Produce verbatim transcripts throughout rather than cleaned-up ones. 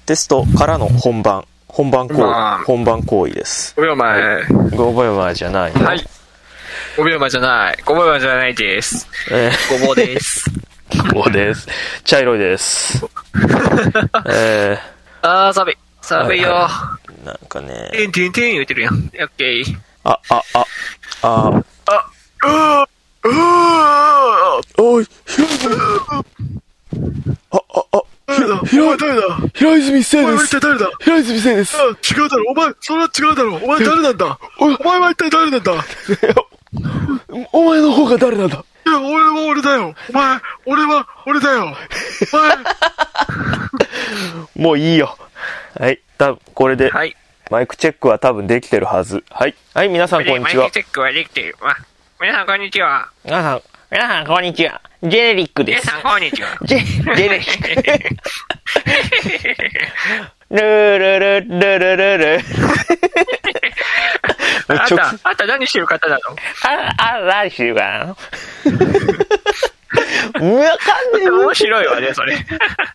テストからの本番本番行為、 まあ、 本番行為です。 ごびょうまえ。 ごびょうまえじゃない。 はい。ごびょうまえじゃない。ごびょうまえじゃないです。えー、ごぼうです。 ごぼうです。茶色いです。えー、 あー、寒い。寒いよ。はいはい、 なんかね。 てんてんてん言うてるやん。オッケー。 あ、あ、あ、あ、 あ、うー、うー、 おい、ひらいずみ。あ、あ、あ、 誰だひら、誰だ平泉聖です。 誰だ平泉聖です。 あ、違うだろ。お前、それは違うだろ。お前誰なんだお前は一体誰なんだお前の方が誰なんだいや、俺は俺だよ。お前、俺は俺だよ。お前。 もういいよ。はい。多分これで、 はい、 マイクチェックは多分できてるはず。はい。はい、皆さんこんにちは。 マイクチェックはできてるわ。皆さんこんにちは。 皆さん、皆さんこんにちは。ジェネリックです。 皆さんこんにちは。 ジェ、ジェネリック。ルルルルルルル。 あんた、あんた何してる方なの？ あ、あ、何してるかなわかんねえ。 面白いわね、それ。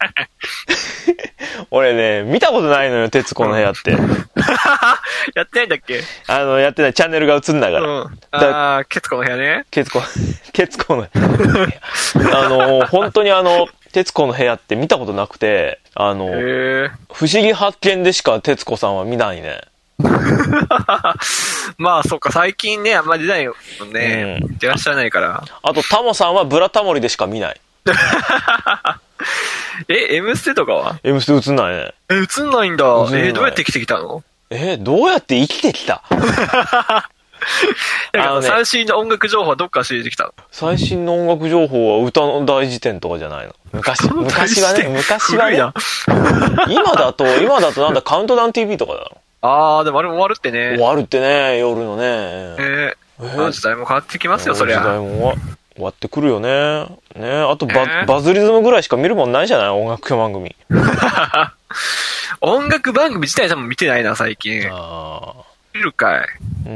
俺ね、見たことないのよ、徹子の部屋って。 やってないんだっけ？ あの、やってない。チャンネルが映んないから。 うん。あー、徹子の部屋ね。 徹子、徹子の部屋。あの、本当にあの、徹子の部屋って見たことなくて、あの、不思議発見でしか徹子さんは見ないね。 まあ、そっか、最近ね、あんまり出ないよね。うん、出らっしゃらないから。 あと、タモさんはブラタモリでしか見ない。 え、M ステとかは ?M ステ映んないね。 え、映んないんだ。え、どうやって生きてきたの？ え、どうやって生きてきたあの、ね、最新の音楽情報はどっから仕入れてきたの？最新の音楽情報は歌の大辞典とかじゃないの？昔、昔はね、昔はね。今だと、今だとなんだ、カウントダウン ティーブイ とかだろ。 あー、でもあれも終わるってね。 終わるってね、夜のね。 えー、えー、時代も変わってきますよ、そりゃ。 時代も終わってくるよね。ね、あとバ、えー、バズリズムぐらいしか見るもんないじゃない、音楽番組。 音楽番組自体多分見てないな、最近。 あ見るかい。 うん。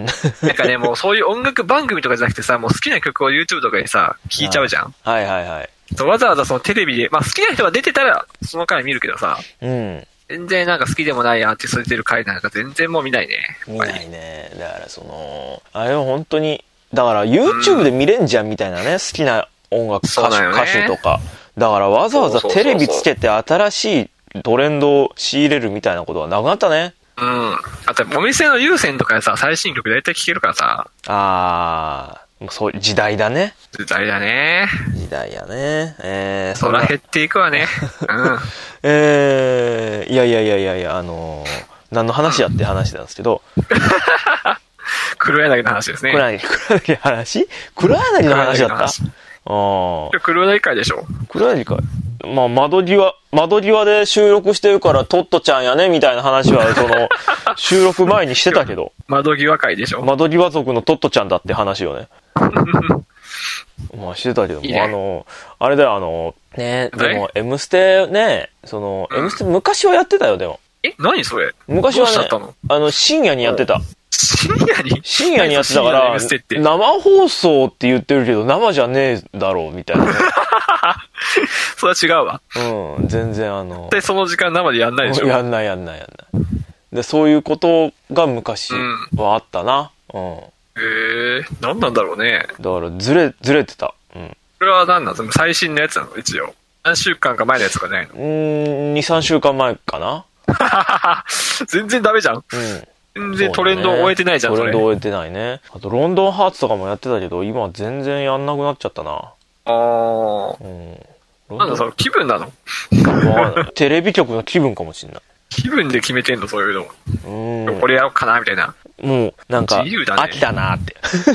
なんかね、もうそういう音楽番組とかじゃなくてさ、もう好きな曲を YouTube とかにさ、聴いちゃうじゃん。 はいはいはい。 わざわざそのテレビで、まあ好きな人が出てたら、その回見るけどさ。 うん。 全然なんか好きでもないアーティスト出てる回なんか全然もう見ないね。 見ないね。だからその、あれは本当に、だから YouTube で見れんじゃんみたいなね、うん、好きな音楽歌手、ね、歌手とか。だからわざわざテレビつけて新しいトレンドを仕入れるみたいなことはなくなったね。 うん。あとお店の有線とかでさ、最新曲大体聴けるからさ。 あー。もうそういう時代だね。 時代だね。 時代やね。えー、 そら減っていくわね。うん。 えー、いやいやいやいやいや、あのー、何の話やって話なんですけど。 黒柳の話ですね。 黒柳、黒柳の話黒柳の話だったああ。黒柳会でしょ。 黒柳会。まあ、窓際、窓際で収録してるからトットちゃんやね、みたいな話は、その、収録前にしてたけど。 窓際会でしょ。 窓際族のトットちゃんだって話をね。まあしてたけども、いいね、あの、あれだよ、あの、ね、でも、M ステね、その、うん、M ステ昔はやってたよ、でも。 え、何それ？ 昔はね、あの、深夜にやってた。 深夜に深夜にやってたから、生放送って言ってるけど、生じゃねえだろう、みたいな、ね。 それは違うわ。 うん、全然あの。 で、その時間生でやんないでしょ？ やんないやんないやんない。で、そういうことが昔はあったな。うん。うん、 へえ、何なんだろうね。 だから、ずれ、ずれてた。うん。 これは何なの？最新のやつなの？一応。何週間か前のやつとかないの？ うーん、に、さんしゅうかんまえかな。 全然ダメじゃん。うん。全然トレンドを終えてないじゃん、 それ。トレンドを終えてないね。あと、ロンドンハーツとかもやってたけど、今は全然やんなくなっちゃったな。あー。うん。なんだその気分なの？ テレビ局の気分かもしんない。 気分で決めてんの、そういうの。 うん。 これやろうかなみたいな。 もう、なんか、 自由だね、 飽きたなーって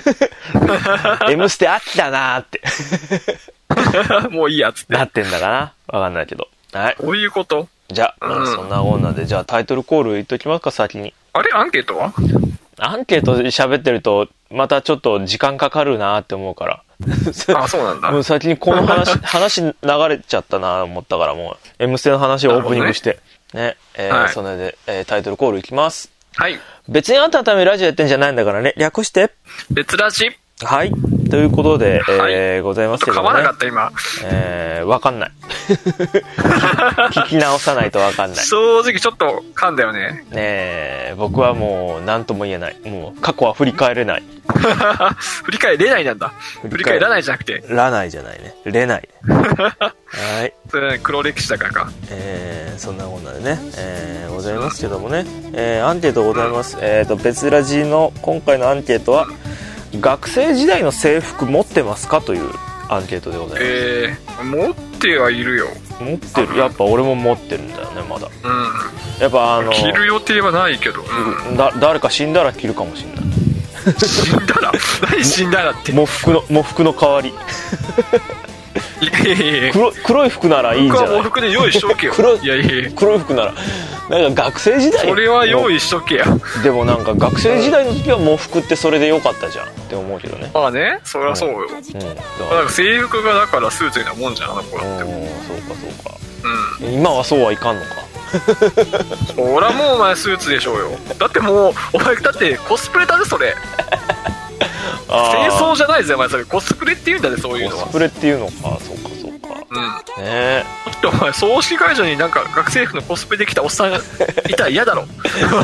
。M ステ飽きたなーって。 もういいやつって。 なってんだかなわかんないけど。はい。 どういうこと？ じゃあ、うん、そんな女で、じゃあタイトルコール言っときますか、先に。 あれアンケートは？ アンケートで喋ってると、またちょっと時間かかるなーって思うから。 あ、そうなんだ。 もう先にこの話、話流れちゃったなと思ったから、もう、M ステの話をオープニングして。ね。ね。えー、はい、それで、えー、タイトルコールいきます。 はい。 別にあんたのためにラジオやってんじゃないんだからね。略して。 別ラジ。 はい。ということで、えーはい、 ございますけども、ね。 噛まなかった今。 えー、わかんない。聞き直さないとわかんない。 正直ちょっと噛んだよね。 ねえ、僕はもう何とも言えない。もう過去は振り返れない。 振り返れないなんだ。振り返らないじゃなくて。 らないじゃないね。れない。はい。 それ黒歴史だからか。 えー、そんなこんなでね、えー、ございますけどもね、えー、アンケートございます。うん、えーと、別ラジの今回のアンケートは、学生時代の制服持ってますかというアンケートでございます。 えー、持ってはいるよ。 持ってる。やっぱ俺も持ってるんだよね、まだ。 うん。 やっぱあの、 着る予定はないけど。 うん、だ誰か死んだら着るかもしれない。 死んだら何死んだらって。 喪服の、喪服の代わり。 いやいやいや黒, 黒い服ならいいんじゃない。 僕は喪服で用意しとけよ。 黒いいやいやいや黒い服ならなんか学生時代それは用意しとけや。 でもなんか学生時代の時は喪服ってそれでよかったじゃんって思うけどね。 まあね、そりゃそうよ。うん、うん、だから制服がだからスーツになもんじゃん、あの頃って。うん、 そうかそうか。 うん、 今はそうはいかんのか。 そりゃもうお前スーツでしょうよ。だってもうお前だってコスプレだぜそれ。清掃じゃないぜお前、それコスプレって言うんだね、そういうのは。 コスプレっていうのか。そうかそうか。 うん。 ねえ。 だってお前葬式会場になんか学生服のコスプレできたおっさんがいたら嫌だろ。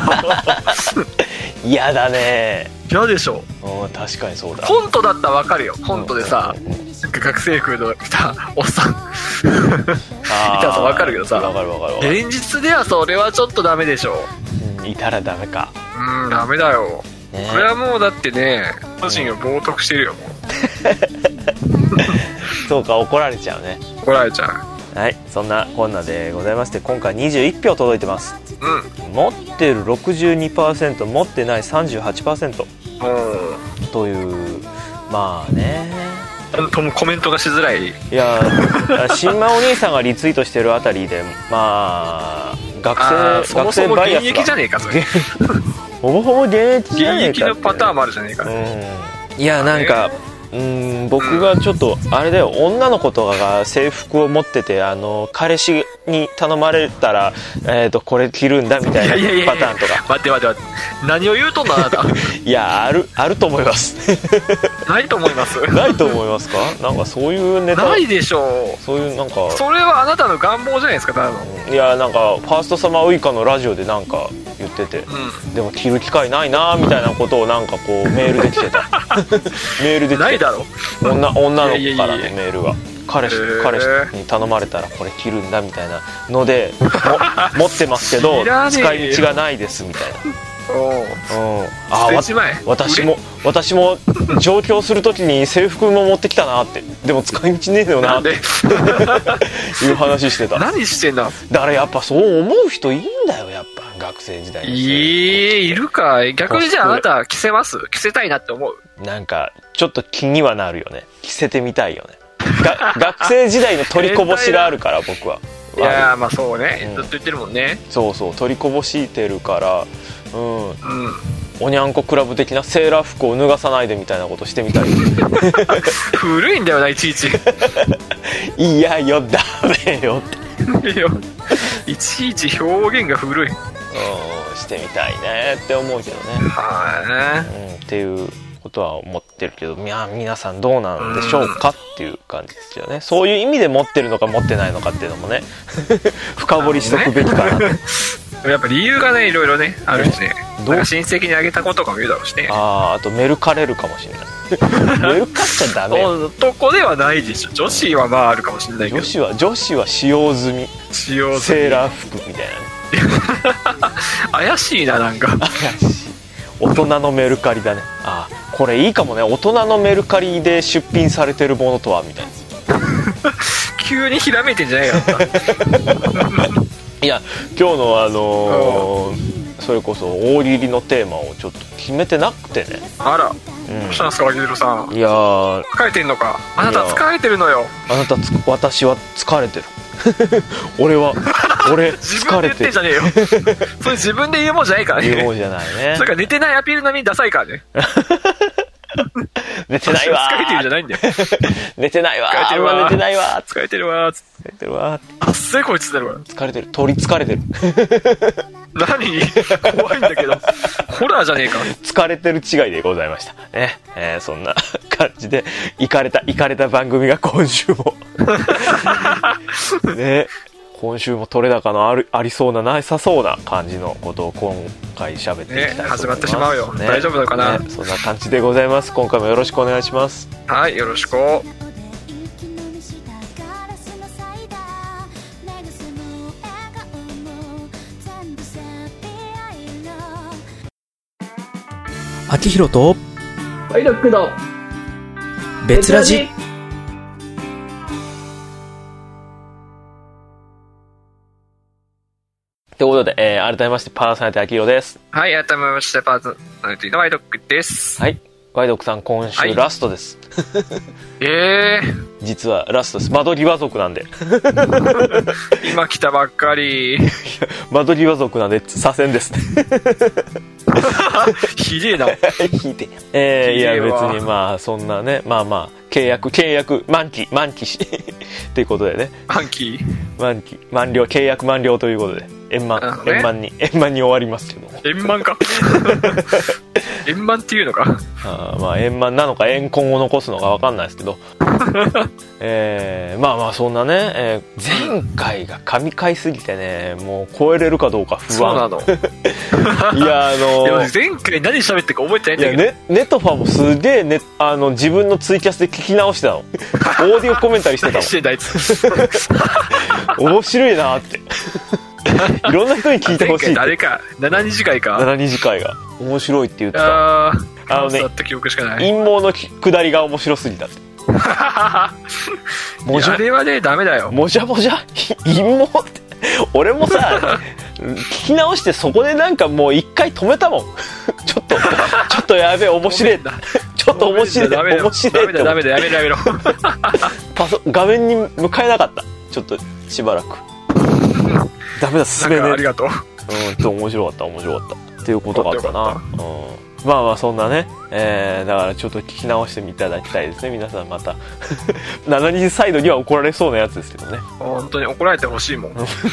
嫌だね。 嫌でしょ。 うん、確かにそうだ。 コントだったらわかるよ。コントでさ、うん、なんか学生服の着たおっさんいたらさわかるけどさ、 わかるわかるわかる。 現実ではそれはちょっとダメでしょ。 うん、いたらダメか。 うん、ダメだよ。 ね、 これはもうだってね、個人を冒涜してるよ、もう。 そうか、怒られちゃうね。 怒られちゃう。 はい、そんなこんなでございまして、今回にじゅういち票届いてます。 うん。 持ってる ろくじゅうにパーセント、持ってない さんじゅうはちパーセント。 うん。 という、まあね。 ともコメントがしづらい。 いや、新馬お兄さんがリツイートしてるあたりで、まあ、学生、学生バイアスが。 現役じゃねえか、それ。 ほぼほぼ現役じゃねえかって。 現役のパターンもあるじゃねえか。うん。 いや、なんか、うーん、僕がちょっと、あれだよ、女の子とかが制服を持ってて、あの、彼氏に頼まれたら、えっと、これ着るんだみたいなパターンとか。 待って待って待って。何を言うとんのあなた。 いや、ある、あると思います。 ないと思います。 ないと思いますか？なんかそういうネタ。 ないでしょう。 そういうなんか。 それはあなたの願望じゃないですか、ただの。 いや、なんか、ファーストサマーウイカのラジオでなんか言ってて、うん、でも着る機会ないなみたいなことをなんかこう、メールで来てた。メールで来てた。 ないだろ。 女, 女の子からのメールが彼氏彼氏に頼まれたらこれ着るんだみたいなので持ってますけど使い道がないですみたいな。 おうん、あわ私も私も上京するときに制服も持ってきたなって、でも使い道ねえよなっていう話してた。 何してんだ。 だからやっぱそう思う人いいんだよ、やっぱ学生時代に。 いいいるか。逆にじゃああなた着せます？着せたいなって思う？ なんかちょっと気にはなるよね。着せてみたいよね。が学生時代の取りこぼしがあるから僕は。 いやまあそうね、うん、ずっと言ってるもんね。 そうそう、取りこぼしてるから、うん、うん、 おにゃんこクラブ的なセーラー服を脱がさないでみたいなことしてみたい。 古いんだよな、いちいち。 いやよ、ダメよって。 いちいち表現が古い。うん、 してみたいねって思うけどね。 はい、 うん、っていうことは思ってるけど、いや皆さんどうなんでしょうかっていう感じですよね。そういう意味で持ってるのか持ってないのかっていうのもね、深掘りしとくべきかなって。 やっぱ理由がね、いろいろねあるしね。どう親戚にあげた子とかも言うだろうしね。 ああ、あとメルカレるかもしれない。メルカっちゃダメ。 男ではないでしょ。女子はまああるかもしれないけど。 女子は女子は使用済み。 使用済み。 セーラー服みたいなね。怪しいな、なんか。 怪しい。大人のメルカリだね。ああ、これいいかもね。大人のメルカリで出品されてるものとはみたいな。 急にひらめいてんじゃないかいや、今日のあのー、それこそ大喜利のテーマをちょっと決めてなくてね。 あら、うん、どうしたんですか、あきひろさん。 いやー、 疲れてんのか。あなた疲れてるのよ。 あなたつ、私は疲れてる。俺は俺疲れてる。 自分で言ってんじゃねえよ。それ自分で言うもんじゃないからね。 言うもんじゃないね。 それから寝てないアピール並みにダサいからね。 寝てないわー。 疲れてるじゃないんだよ。 寝てないわー。疲れてるわー。寝てないわー。 疲れてるわー。 疲れてるわー。 あっせこいつだろ。 疲れてる。取り疲れてる。 何怖いんだけど。ホラーじゃねえか。 疲れてる違いでございました。ね。えー、そんな感じで、イカれた、イカれた番組が今週も。ね。今週も取れ高のあるありそうななさそうな感じのことを今回喋っていきたいと思います、 ね、始まってしまうよ、ね、大丈夫だかな、 ね、そんな感じでございます。今回もよろしくお願いします。 はい、よろしく。 秋広とワイドックの別ラジ。ということで、えー、改めましてパーソナリティ秋広です。 はい、改めましてパーソナリティのワイドックです。 はい、ワイドックさん今週ラストです。はい、 えー、 実はラストです。間取り和族なんで。 今来たばっかり。 間取り和族なんで左遷ですね。 ひでえな。 ひでえ。えー、いや別にまあそんなね、まあまあ契約契約満期満期しということでね。 満期満期満了、契約満了ということで円満、ね、円満に円満に終わりますけども。 円満か。円満っていうのか。 あまあ円満なのか円根を残すのか分かんないですけど。えー、まあまあそんなね、えー、前回が神回すぎてね、もう超えれるかどうか不安。 そうなの。 いやあのー、 前回何喋ってるか覚えてないんだけど。 いや ネ, ネトファもすげえ、ね、あの自分のツイキャスで聞き直してたの。オーディオコメンタリーしてたの。 してたあいつ。 面白いなって。いろんな人に聞いてほしいって。 誰かななに次回かななに次回が面白いって言ってた。 ああのね、 記憶しかない。 陰謀の下りが面白すぎたって。 もじゃあれはねダメだよ。 もじゃもじゃ陰謀って俺もさ聞き直してそこでなんかもう一回止めたもん。ちょっとちょっとやべえ面白いちょっと面白い面白いってダメだやめろやめろ。 パソ画面に向かえなかった。ちょっとしばらくダメだ進めねえ。 ありがとう。 うんと面白かった面白かったっていうことがあったな。うん、まあまあそんなね、えー、だからちょっと聞き直してみていただきたいですね皆さん。またななにじサイドには怒られそうなやつですけどね。 本当に怒られてほしいもん。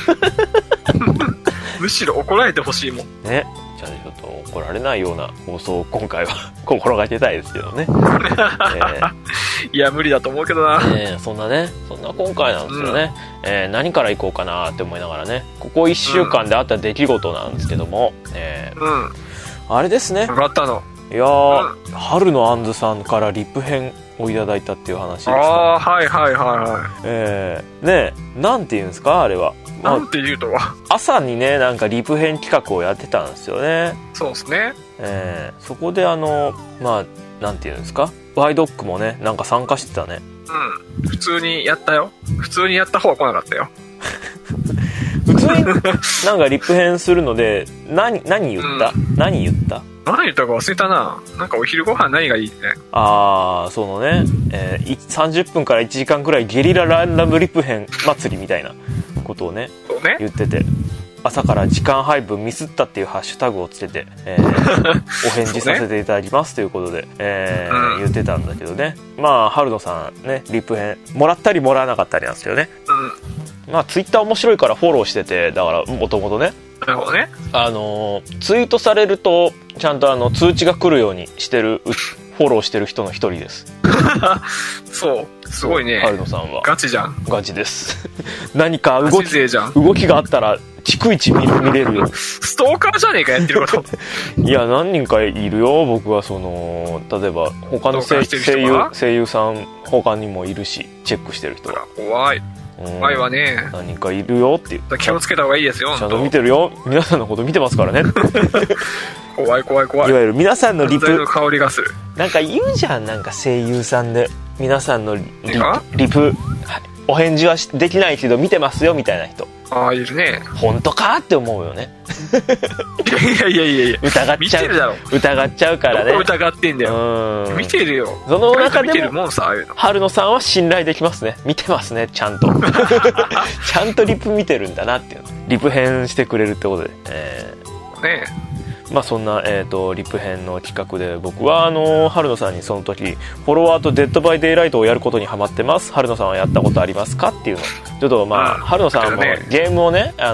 むしろ怒られてほしいもんね。じゃあちょっと怒られないような放送を今回は心がけたいですけどね。えー、 いや無理だと思うけどな。 えー、そんなねそんな今回なんですよね。うん、えー、何からいこうかなって思いながらね、ここいっしゅうかんであった出来事なんですけども、うん、えー、うん、あれですね。 分かったの。 いやー、うん、春のあんずさんからリップ編をいただいたっていう話ですね。 ああはいはいはいはい。 えー、ねえなんていうんですかあれは。 なんて言うとは、 朝にねなんかリプ編企画をやってたんですよね。 そうですね。 えー、そこであのまあなんていうんですかワイドックもねなんか参加してたね。 うん普通にやったよ。普通にやった方は来なかったよ。 普通になんかリプ編するので何何言った、うん、何言った何言ったか忘れたな。なんかお昼ご飯何がいいって。 ああそのね、えー、さんじゅっぷんからいちじかんくらいゲリラランダムリプ編祭りみたいなことを ね, ね言ってて、朝から時間配分ミスったっていうハッシュタグをつけて、えー、お返事させていただきますということで、えーうん、言ってたんだけどね。まあ春野さんねリプ編もらったりもらわなかったりなんですけどね、うん、まあツイッター面白いからフォローしてて、だからもともとねなるほどね、 あのー、ツイートされるとちゃんとあの通知が来るようにしてるフォローしてる人の一人です。 そうすごいね。 春野さんはガチじゃん。 ガチです。何か動きじゃん動きがあったら逐一 見, 見れるよ。 ストーカーじゃねえかやってること。 いや何人かいるよ。僕はその例えば他の 声, 声, 優声優さん他にもいるしチェックしてる人が怖い怖いわね。 何人かいるよっていう。 気をつけた方がいいですよ。 ちゃんと見てるよ。皆さんのこと見てますからね。 怖い怖い怖い。 いわゆる皆さんのリプの香りがする。 なんか言うじゃん、なんか声優さんで皆さんの リ, リプお返事はできないけど見てますよみたいな人。 ああいるね。 本当かって思うよね。 いやいやいやいや疑っちゃう。見てるだろ。疑っちゃうからね。 どこ疑ってんだよ。見てるよ。 その中でも見てるもんさ、ああいうの。 春野さんは信頼できますね。見てますねちゃんと。ちゃんとリプ見てるんだなっていうの。リプ編してくれるってことで。えー、ねえ。 まあそんな、えー、とリプ編の企画で僕はあの春野さんにその時フォロワーとデッドバイデイライトをやることにハマってます、春野さんはやったことありますかっていうのちょっとまあ、うん、春野さんもゲームをねあの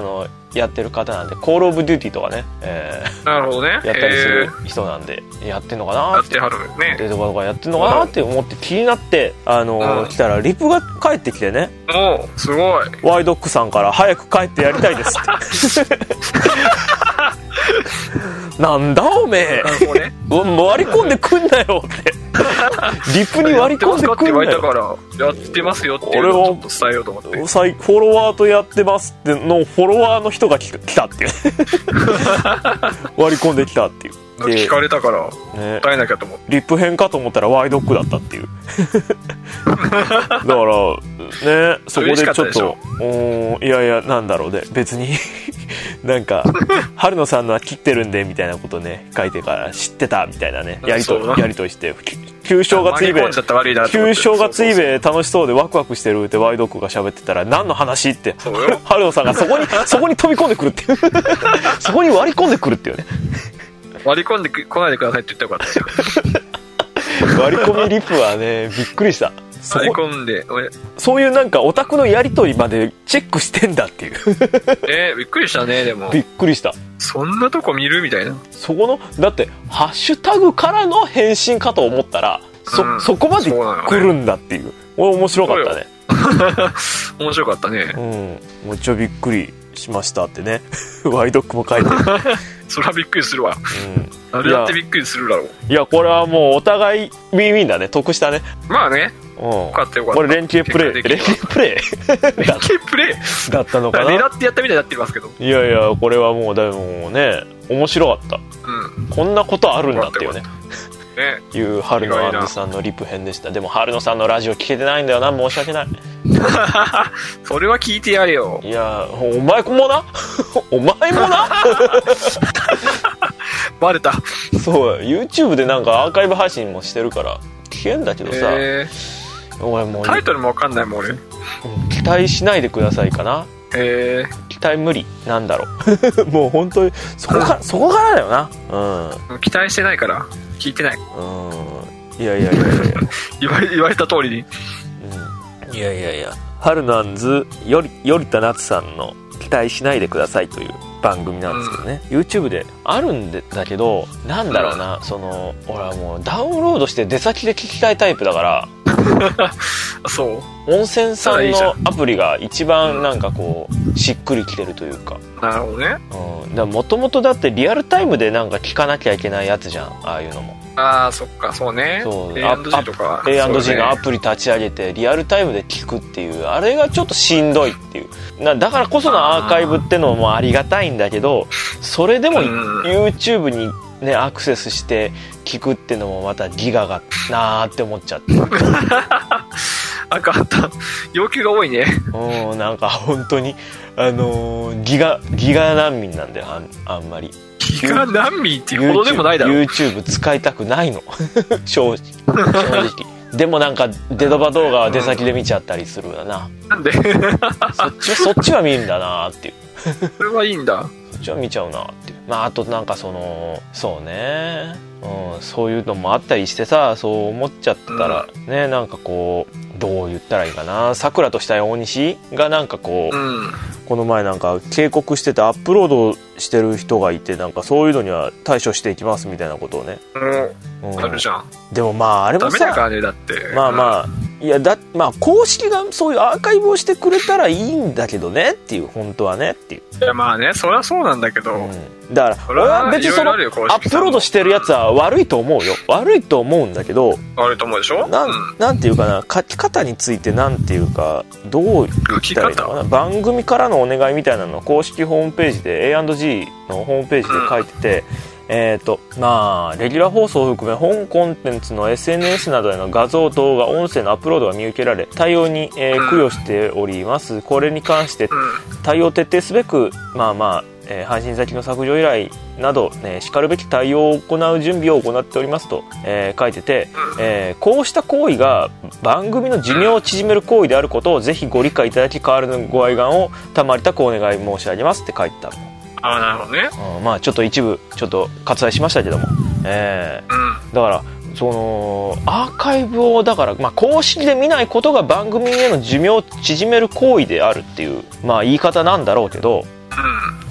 やってる方なんで、コールオブデューティーとかね、えー、 なるほどね。 やったりする人なんで、やってんのかなやってはるね。 デートバとかやってんのかなって思って気になって、あのーうん、来たらリプが返ってきてね、 おすごい。 ワイドックさんから早く帰ってやりたいですってなんだおめえ、ね、割り込んでくんなよってリプに割り込んでくんなよ。 やってますかって言われたからやってますよっていうのをちょっと伝えようと思って、 フォロワーとやってますってのフォロワーの人が来たっていう割り込んできたっていう聞かれたから答えなきゃと思って、 ね、リップ編かと思ったらワイドックだったっていうだからね、そこでちょっといやいやなんだろうね、別になんか春野さんのは切ってるんでみたいなことね書いてから知ってたみたいなねやりとやりとりして旧正月イベ旧正月イベ楽しそうでワクワクしてるってワイドックが喋ってたら何の話って春野さんがそこにそこに飛び込んでくるっていうそこに割り込んでくるっていうね、 割り込んでこないでくださいって言ったらよかったですよ割り込みリプはねびっくりした。 割り込んでそういうなんかオタクのやり取りまでチェックしてんだっていうえー、びっくりしたね。でもびっくりした、 そんなとこ見るみたいな。 そこのだってハッシュタグからの返信かと思ったら そ,、うん、そこまで来るんだっていう、俺面白かったね面白かったね。 うん、もうちょびっくりしましたってねワイドックも書いてるそれはびっくりするわ、うん、あれだってびっくりするだろう。 いやこれはもうお互いウィンウィンだね、得したね。 まあね、 うん、よかったよかった。これ連携プレイ連携プレイ連携プレイだったのかな。狙ってやったみたいになってますけど、 いやいやこれはもうでもね面白かった、うん、こんなことあるんだっていうねねいう春野杏さんのリプ編でした。でも春野さんのラジオ聞けてないんだよな、申し訳ないそれは聞いてやれよ。 いやお前もなお前もなバレた。 そう YouTube でなんかアーカイブ配信もしてるから聞けんだけどさ、 えー、俺もうタイトルも分かんないもん俺。 期待しないでくださいかな。 えー、 期待無理なんだろうもう本当にそこかそこからだよな。うん期待してないから聞いてない。 うんいやいやいやいや言われ言われた通りに、 うん、いやいやいや春のあんずより頼田夏さんの期待しないでくださいという番組なんですけどね、うん、YouTube であるんだけどなんだろうな、うん、その俺はもうダウンロードして出先で聞きたいタイプだからそう温泉さんのアプリが一番なんかこうしっくりきてるというか。 なるほどね。 もともとだってリアルタイムでなんか聞かなきゃいけないやつじゃん、ああいうのも。 ああそっかそうね。 そうエーアンドジー とかエーアンドジー のアプリ立ち上げてリアルタイムで聞くっていうあれがちょっとしんどいっていうな。だからこそのアーカイブってのもありがたいんだけど、それでも YouTube にねアクセスして聞くってのもまたギガがなーって思っちゃってあかんた要求が多いね。 うんなんか本当にあのー、ギガギガ難民なんだよ。 あ, あんまりギガ難民っていうほどでもないだろ。 YouTube 使いたくないの正直正直でもなんかデドバ動画は出先で見ちゃったりするよな。 なんでそっちそっちは見るんだなっていうそれはいいんだ。 そっちは見ちゃうなっていう。まああとなんかそのそうね、うん、そういうのもあったりしてさ、そう思っちゃったら、うん、ねなんかこうどう言ったらいいかな、桜とした大西がなんかこう、うん、この前なんか警告しててアップロードしてる人がいてなんかそういうのには対処していきますみたいなことをね、 うん、あるじゃん。 でもまああれもさダメだからねだってまあまあ、うん、いやだまあ公式がそういうアーカイブをしてくれたらいいんだけどねっていう本当はねっていう。 いやまあねそれはそうなんだけど、うん、 だから俺は別にそのアップロードしてるやつは悪いと思うよ。悪いと思うんだけど悪いと思うでしょ。 なん、うん、なんていうかな書き方についてなんていうかどう言ったらいいのかな、番組からのお願いみたいなのを公式ホームページで エーアンドジー のホームページで書いてて、うん、えーとまあレギュラー放送を含め本コンテンツの エスエヌエス などへの画像動画音声のアップロードが見受けられ対応に、えー、供与しております。これに関して対応を徹底すべくまあまあえー、配信先の削除依頼など、ね、しかるべき対応を行う準備を行っておりますと、えー、書いてて、えー、こうした行為が番組の寿命を縮める行為であることをぜひご理解いただき代わりのご愛願を賜りたくお願い申し上げますって書いてた。 ああなるほどね、 うん、まあちょっと一部ちょっと割愛しましたけども、えーうん、だからそのアーカイブをだから、まあ、公式で見ないことが番組への寿命を縮める行為であるっていう、まあ、言い方なんだろうけど、 うん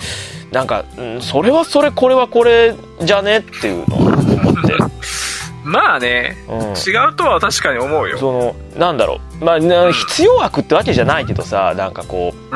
なんか、うん、それはそれこれはこれじゃねっていうのを思ってまあね、うん、違うとは確かに思うよ。 そのなんだろう、まあ、うん、必要悪ってわけじゃないけどさ、なんかこう、うん、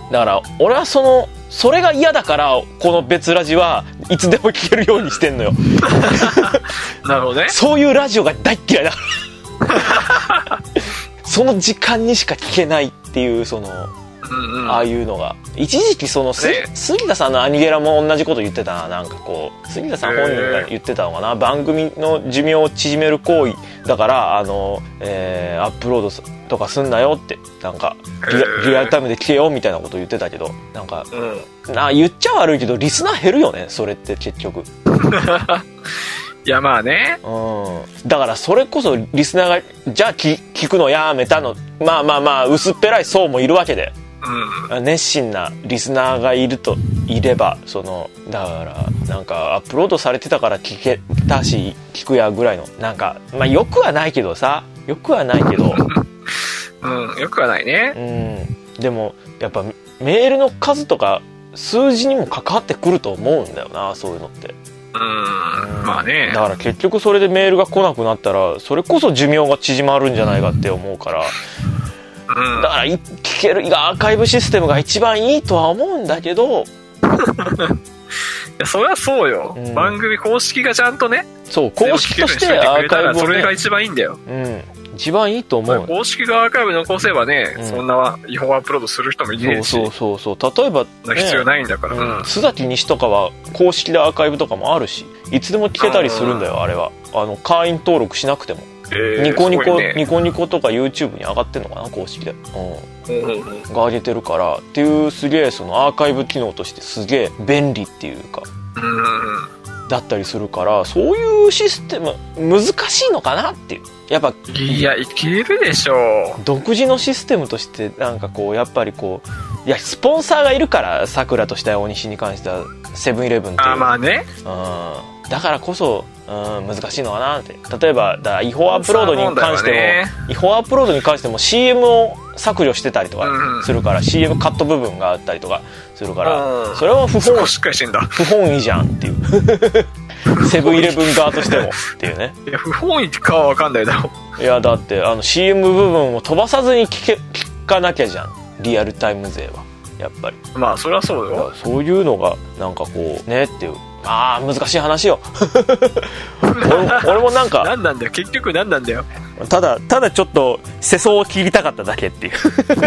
だから俺はそのそれが嫌だからこの別ラジはいつでも聞けるようにしてんのよなるほどね。 そういうラジオが大っ嫌いだからその時間にしか聞けないっていうその、うんうん、ああいうのが一時期そのす、ね、杉田さんのアニゲラも同じこと言ってたな。なんかこう杉田さん本人が言ってたのかな、番組の寿命を縮める行為だからあの、えー、アップロードとかすんなよってなんか リ, リアルタイムで聞けよみたいなこと言ってたけど、なんか、うん、な言っちゃ悪いけどリスナー減るよねそれって結局いやまあね、 うん、だからそれこそリスナーがじゃあ聞, 聞くのやめたのまあまあまあ薄っぺらい層もいるわけで、うん、熱心なリスナーがいるといればそのだからなんかアップロードされてたから聞けたし聞くやぐらいのなんかまあよくはないけどさよくはないけどうんよくはないね、 うん、でもやっぱメールの数とか数字にも関わってくると思うんだよなそういうのって。 うん、うん、まあね。 だから結局それでメールが来なくなったらそれこそ寿命が縮まるんじゃないかって思うから、うん、だから聞けるアーカイブシステムが一番いいとは思うんだけどいやそれはそうよ、うん、番組公式がちゃんとねそう公式としてアーカイブを、ね、 それが一番いいんだよ、 うん一番いいと思う。 公式がアーカイブ残せばね、うん、そんな違法アップロードする人もいないし、 そうそうそうそう例えば、ね、 必要ないんだから、 うん、須崎西とかは公式でアーカイブとかもあるしいつでも聞けたりするんだよ、あれはあの会員登録しなくても、えー、ニコニコ、ね、ニコニコとか YouTube に上がってんのかな公式で、うんうんうん、が上げてるからっていうすげえそのアーカイブ機能としてすげえ便利っていうか、うん、だったりするからそういうシステム難しいのかなっていうやっぱいやいけるでしょう。 独自のシステムとしてなんかこうやっぱりこういやスポンサーがいるからさくらとした大西に関してはセブンイレブンっていうあまあね、 うん、だからこそ、うん、難しいのかなって例えばだ違法アップロードに関しても、ね、違法アップロードに関しても シーエム を削除してたりとかするから、うん、シーエム カット部分があったりとかするから、うん、それは不本しっかりしてんだ不本意じゃんっていうセブンイレブン側としてもっていうね。 いや不本意かは分かんないだろう。いやだってあの シーエム 部分を飛ばさずに聞け聞かなきゃじゃんリアルタイム勢はやっぱり。 まあそれはそうよ。 そういうのがなんかこうねっていうあー難しい話よ俺, 俺もなんか何なんだよ結局何なんだよ。 ただただちょっと世相を切りたかっただけっていう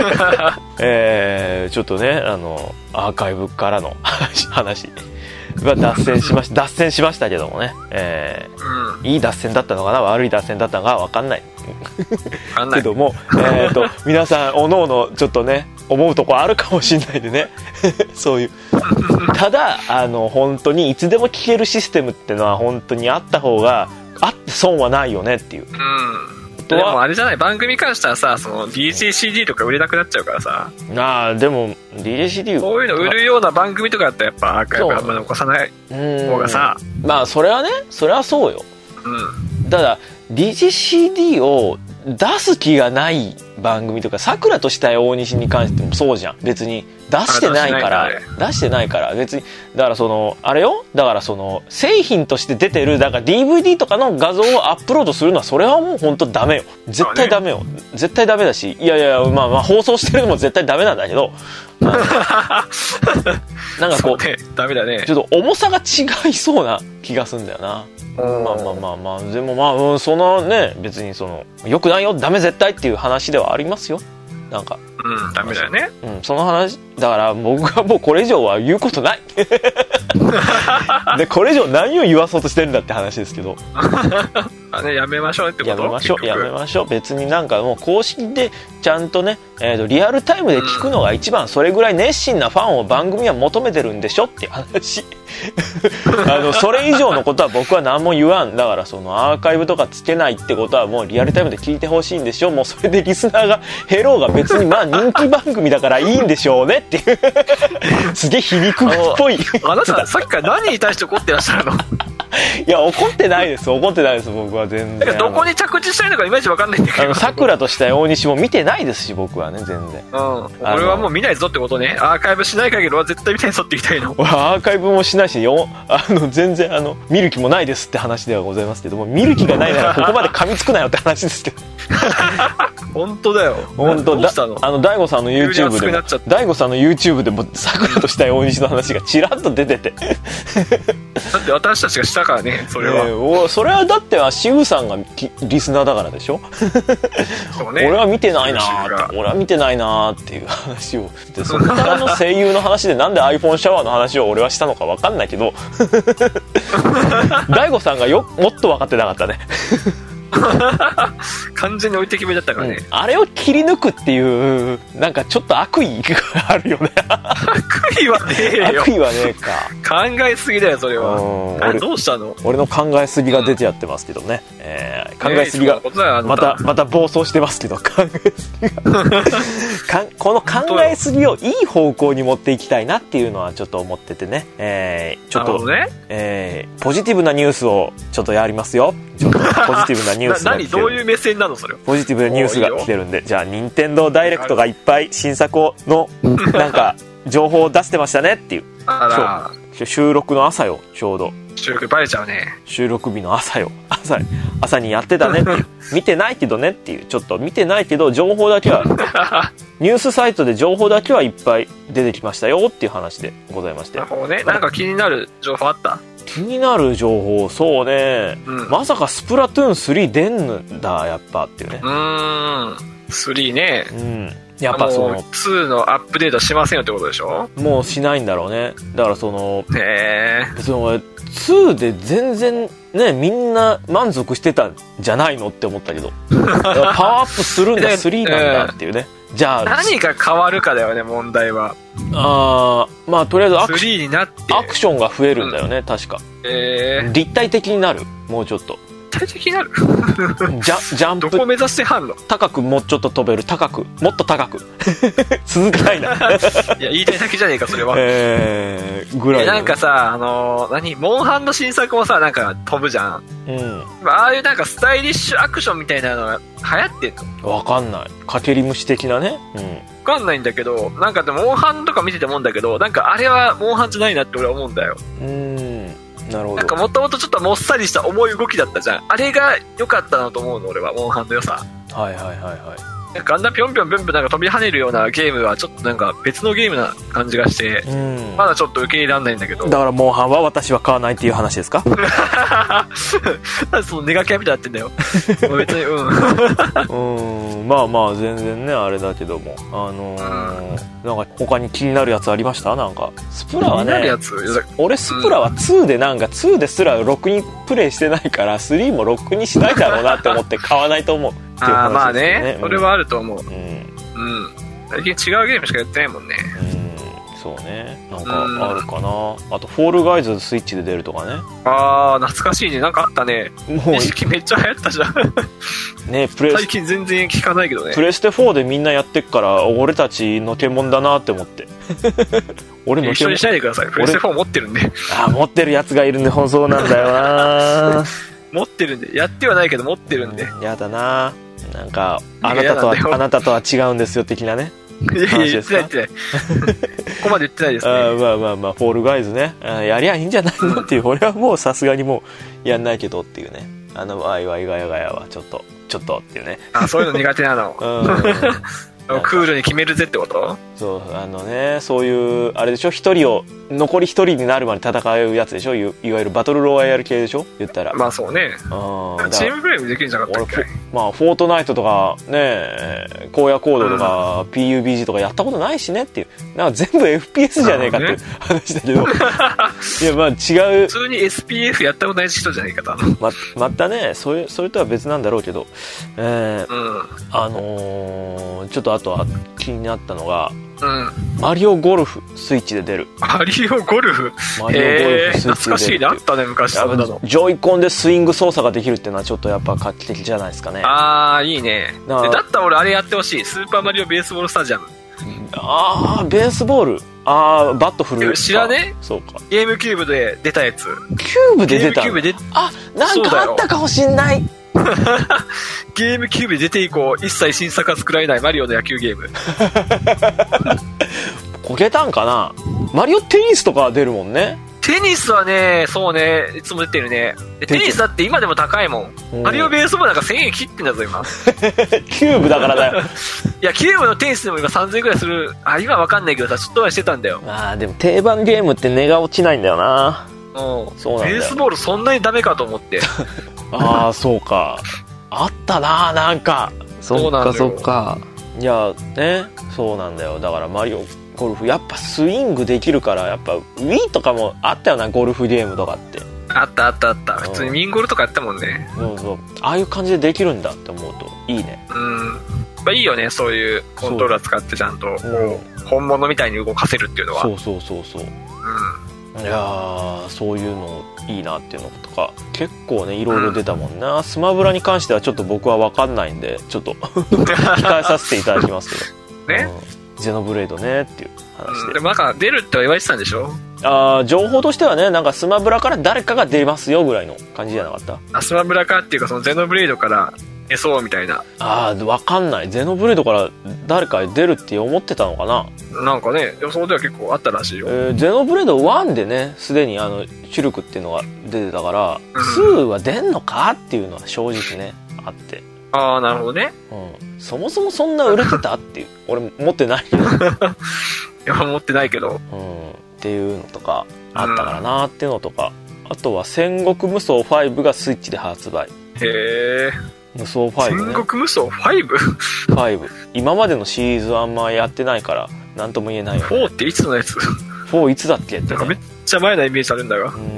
えー、ちょっとねあのアーカイブからの話は脱線しました脱線しましたけどもね、えーうん、いい脱線だったのかな悪い脱線だったのか分かんないけども、えー、と皆さんおのおのちょっとね思うとこあるかもしれないでねそういうただあの本当にいつでも聞けるシステムってのは本当にあった方があって損はないよねっていう、 うんでもあれじゃない番組に関してはさその ディージェーシーディー とか売れなくなっちゃうからさああでも ディージェーシーディーそういうの売るような番組とかだったらやっぱアーカイブあんま残さない方がさまあそれはねそれはそうよ、うん、ただ ディージェーシーディー を出す気がない番組とかさくらとしたい大西に関してもそうじゃん別に出してないから出してないから別にだからそのあれよだからその製品として出てるだから ディーブイディー とかの画像をアップロードするのはそれはもう本当ダメよ絶対ダメよ絶対ダメだしいやいやまあまあ放送してるのも絶対ダメなんだけどなんかこうダメだねちょっと重さが違いそうな気がするんだよなまあまあまあまあでもまあ、うん、そのね別にその良くないよダメ絶対っていう話ではありますよなんかうんダメだよねうんその話だから僕はもうこれ以上は言うことないでこれ以上何を言わそうとしてるんだって話ですけどあねやめましょうってことやめましょうやめましょう別になんかもう公式でちゃんとね、えーと、リアルタイムで聞くのが一番、うん、それぐらい熱心なファンを番組は求めてるんでしょって話あのそれ以上のことは僕は何も言わんだからそのアーカイブとかつけないってことはもうリアルタイムで聞いてほしいんでしょもうそれでリスナーが減ろうが別にまあ人気番組だからいいんでしょうねっていうすげえ皮肉っぽいあなたさっきから何に対して怒ってらっしゃるのいや怒ってないです怒ってないです僕は全然。 どこに着地したいのかいまいち分かんないんだけど、 さくらとした大西も見てないですし僕はね全然。 うん、俺はもう見ないぞってことね。アーカイブしない限りは絶対見ないぞって言いたいの。 俺アーカイブもしないしよあの全然あの見る気もないですって話ではございますけども、見る気がないならここまで噛みつくなよって話ですけど本当だよ。 本当だ。あの大悟さんの YouTube でも大悟さんの YouTube でもさくらとしたい大西の話がちらっと出ててだって私たちがしたからねそれは、 えー、おそれはだってシグさんがリスナーだからでしょそう、ね、俺は見てないなーって俺は見てないなーっていう話をで、そこからの声優の話でなんで iPhone シャワーの話を俺はしたのか分かんないけど大悟さんがよもっと分かってなかったね完全に置いてきぼりだったからね、 うん、あれを切り抜くっていうなんかちょっと悪意があるよね悪意はねえよ。 悪意はねえか。 考えすぎだよそれは。俺どうしたの。俺の考えすぎが出てやってますけどね、うんえー、考えすぎがまたまた暴走してますけど考えすぎがかこの考えすぎをいい方向に持っていきたいなっていうのはちょっと思っててね、えー、ちょっと、ねえー、ポジティブなニュースをちょっとやりますよ。ちょっとポジティブなニュースが何どういう目線なのそれ。 ポジティブなニュースが来てるんで、じゃあ任天堂ダイレクトがいっぱい新作のなんか情報を出してましたねっていう。 あら収録の朝よちょうど。 収録バレちゃうね。 収録日の朝よ 朝, 朝にやってたねっていう見てないけどねっていうちょっと見てないけど情報だけはニュースサイトで情報だけはいっぱい出てきましたよっていう話でございまして。 なるほどね。なんか気になる情報あった？ 気になる情報そうね、うん、まさかスプラトゥーンスリー出んだやっぱっていうね。 うーんスリーね、 うん、やっぱそのツーのアップデートしませんよってことでしょ。 もうしないんだろうね。だからそのへえそのツーで全然ねみんな満足してたんじゃないのって思ったけどパワーアップするんだスリーなんだっていうね。じゃあ何が変わるかだよね問題は。 あーまあとりあえずアクスリーになってアクションが増えるんだよね、うん、確か、 えー、 立体的になるもうちょっと立体的になるジャジャンプどこ目指してはんの。 高くもうちょっと飛べる高くもっと高く続きたいないや言いたいだけじゃねえかそれは。 えー、ぐらい、ね、 なんかさあのー、何モンハンの新作もさなんか飛ぶじゃん、うん、ああいうなんかスタイリッシュアクションみたいなのが流行ってんの。 わかんない。かけり虫的なね、うん、 わかんないんだけどなんかでもモンハンとか見てて思うんだけどなんかあれはモンハンじゃないなって俺は思うんだよ。 うーんなるほど。 なんかもともとちょっともっさりした重い動きだったじゃん。あれが良かったなと思うの俺はモンハンの良さ。 はいはいはいはいなんかあんなぴょんぴょんぴょんぴょんなんか飛び跳ねるようなゲームはちょっとなんか別のゲームな感じがしてうんまだちょっと受け入れられないんだけど。 だからモンハンは私は買わないっていう話ですかそのネガキャみたいになってんだよ別にうんうんまあまあ全然ねあれだけどもあのー、なんか他に気になるやつありました？なんかスプラはね俺スプラはツーでなんかツーですらろくにプレイしてないからスリーもろくにしないだろうなって思って買わないと思うっていうあまあね、 うん、 それはあると思う。うん、うん、最近違うゲームしかやってないもんね。 うん、そうね。なんかあるかな。あとフォールガイズスイッチで出るとかね。 ああ懐かしいね。なんかあったね。もう意識めっちゃ流行ったじゃん。 ねプレ最近全然聞かないけどね。 プレステフォーでみんなやってっから俺たちのけもんだなって思って。俺の一緒にしないでください。プレステフォー持ってるんで。 あ持ってるやつがいるんでそうなんだよな。 持ってるんでやってはないけど持ってるんで。 やだな。なんかあなたとはあなたとは違うんですよ的なね。 いやいや言ってない言ってない。ここまで言ってないですね。 あまあまあまあフォールガイズねやりゃいいんじゃないのっていう、俺はもうさすがにもうやんないけどっていうね。あのワイワイガヤガヤはちょっとちょっとっていうね。 あそういうの苦手なの。うん、クールに決めるぜってこと？ そうあのねそういうあれでしょ一人を残り一人になるまで戦うやつでしょ い, いわゆるバトルロワイヤル系でしょ言ったら。まあそうね。うんチームプレイもできるんじゃなかったっけ？ まあフォートナイトとかね荒野行動とか、うん、ピーユービージー とかやったことないしねっていうなんか全部 エフピーエス じゃねえかっていう話だけど、ね、いやまあ違う普通に エスピーエフ やったことない人じゃねえかとま, またねそれそれとは別なんだろうけど、えーうん、あのー、ちょっとあとは気になったのが、うん、マリオゴルフスイッチで出る。 マリオゴルフマリオゴルフスイッチで出る、えー、懐かしいね。あったね昔そんなの。 ジョイコンでスイング操作ができるっていうのはちょっとやっぱ画期的じゃないですかね。 ああいいね。だったら俺あれやってほしい。スーパーマリオベースボールスタジアム。 ああベースボール、ああバット振る知らね？ そうか、 ゲームキューブで出たやつ。 キューブで出たゲームキューブで、 あ、なんかあったかもしんない。 ゲームキューブで出て以降一切新作は作られないマリオの野球ゲーム。 こけたんかな。マリオテニスとか出るもんね。 テニスはね、そうね、いつも出てるね。テニスだって今でも高いもん。うん、マリオベースボールなんかせんえん切ってんだぞ今。 キューブだからだよ。 いや、キューブのテニスでも今さんぜんえんくらいする。あ、今わかんないけどさ、ちょっと前してたんだよ。 まあでも定番ゲームって値が落ちないんだよな。 うん、そうなんだよ。ベースボールそんなにダメかと思って。 ああそうか、あったな、なんか。そっかそっか。いやね、そうなんだよ。だからマリオゴルフやっぱスイングできるから、やっぱ Wii とかもあったよな、ゴルフゲームとかって。 あったあったあった、普通にミンゴルとかやったもんね。 そうそう、ああいう感じでできるんだって思うといいね。 うん、まあ、いいよね、そういうコントローラー使ってちゃんとこう本物みたいに動かせるっていうのは。 そうそうそうそう、うん、いやーそういうのいいなっていうのとか結構ねいろいろ出たもんな、うん、スマブラに関してはちょっと僕は分かんないんでちょっと控えさせていただきますけどね、うん、ゼノブレードねっていう話で、 うん、でもなんか出るって言われてたんでしょ。 あ、情報としてはね、なんかスマブラから誰かが出ますよぐらいの感じじゃなかった。 あ、スマブラかっていうかそのゼノブレードから出そうみたいな。 ああ、分かんない。ゼノブレードから誰か出るって思ってたのかな。 なんかね、予想では結構あったらしいよ。 えー、ゼノブレードワンでねすでにあのシュルクっていうのが出てたから、うん、ツーは出んのかっていうのは正直ねあって。 ああ、なるほどね、 うん、そもそもそんな売れてたっていう俺持ってないけどいや持ってないけど、 うん、っていうのとかあったからなっていうのとか、うん、あとは戦国無双ファイブがスイッチで発売。 へえ、 無双ファイブね。 戦国無双 ファイブ？ ファイブ 今までのシリーズはあんまやってないから何とも言えないよ、ね、 フォーっていつのやつ？ フォーいつだっけって、ね、 なんかめっちゃ前なイメージあるんだが。 うん、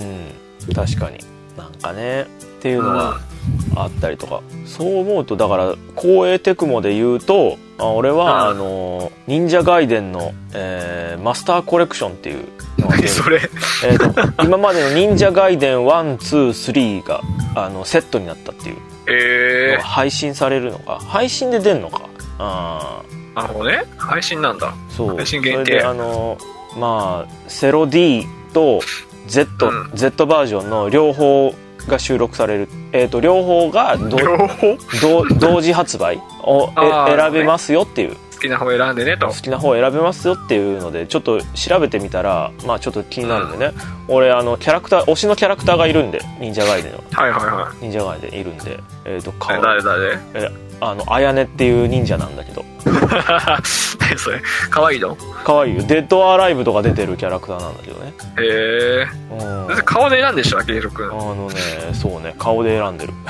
確かになんかねっていうのがあったりとか、うん、そう思うとだから光栄テクモで言うと、あ俺は、うん、あの忍者ガイデンの、えー、マスターコレクションっていう何それ、 えー、と今までの忍者ガイデンワン、ツー、スリーがあのセットになったっていう、 えー、 配信されるのか配信で出んのか。あなるほどね、配信なんだ。 そう、 配信限定。 それであのまあセロ D と Z、うん、Z バージョンの両方が収録される、えー、と両方が両同時発売をえ選べますよっていう、 好きな方選んでねと、 好きな方選べますよっていうのでちょっと調べてみたら、まあちょっと気になるんでね、うん、俺あのキャラクター推しのキャラクターがいるんで、忍者ガイデンの、 はいはいはい、 忍者ガイデンいるんで、えー、とか誰誰えあのあやねっていう忍者なんだけどそれかわいいの？ かわいいよ。デッドアライブとか出てるキャラクターなんだけどね。 へえー、うん、顔で選んでしょ、あけひろくん。 あのね、そうね、顔で選んでる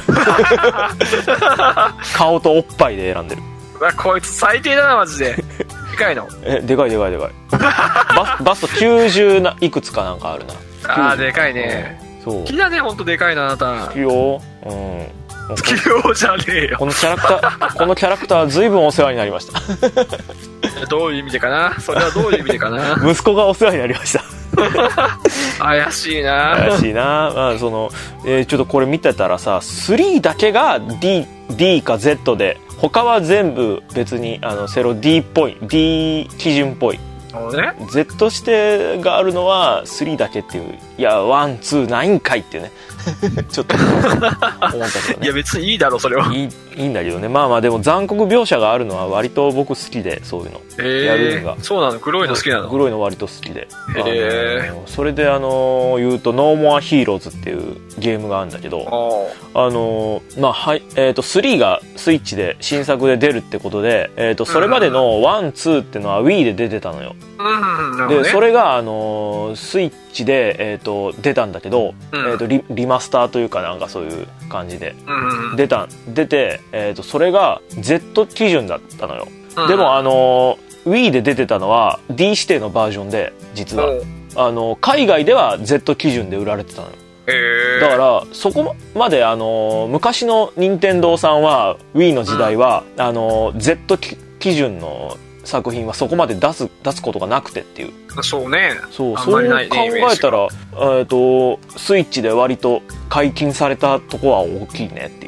顔とおっぱいで選んでる。 うわ、こいつ最低だなマジで。でかいの？ え、でかいでかいでかいバ, バストきゅうじゅうないくつかなんかあるな。 あーでかいね、うん、そう好きだね、ほんとでかいなあなた。 好きよ、うん、 好きよじゃねえよ。 このキャラクターこのキャラクターずいぶんお世話になりましたどういう意味でかな、それはどういう意味でかな息子がお世話になりました怪しいな怪しいな、まあそのえー、ちょっとこれ見てたらさ、スリーだけが D, D か Z で他は全部別にあのセロ D っぽい D 基準っぽい、 ね、 Z 指定があるのはスリーだけっていう、いやワンツーないんかいっていうねちょっと思ったけどね。 いや別にいいだろそれは。 いい、いいんだけどね。まあまあでも残酷描写があるのは割と僕好きで、そういうのやるのが、 えー、そうなの？黒いの好きなの？ 黒いの割と好きで、 えー、 あのそれであの言うとノーモアヒーローズっていうゲームがあるんだけど、あのまあはいえっ、ー、とスリーがスイッチで新作で出るってことで、えっ、ー、とそれまでのワン、ツーっていうのは Wii で出てたのよ。 うん、 でそれがあのスイッチでえっ、ー、と出たんだけど、うん、えっ、ー、と リ, リマスターというかなんかそういう感じで出た出て、えー、とそれが Z 基準だったのよ、うん、でもあの Wii で出てたのは D 指定のバージョンで、実はあの海外では Z 基準で売られてたのよ。だからそこまであの昔の任天堂さんは Wii の時代は、うん、あの Z 基準の作品はそこまで出す出すことがなくてっていう。 そうね。 そう、そう考えたら、えっとスイッチで割と解禁されたとこは大きいねっていう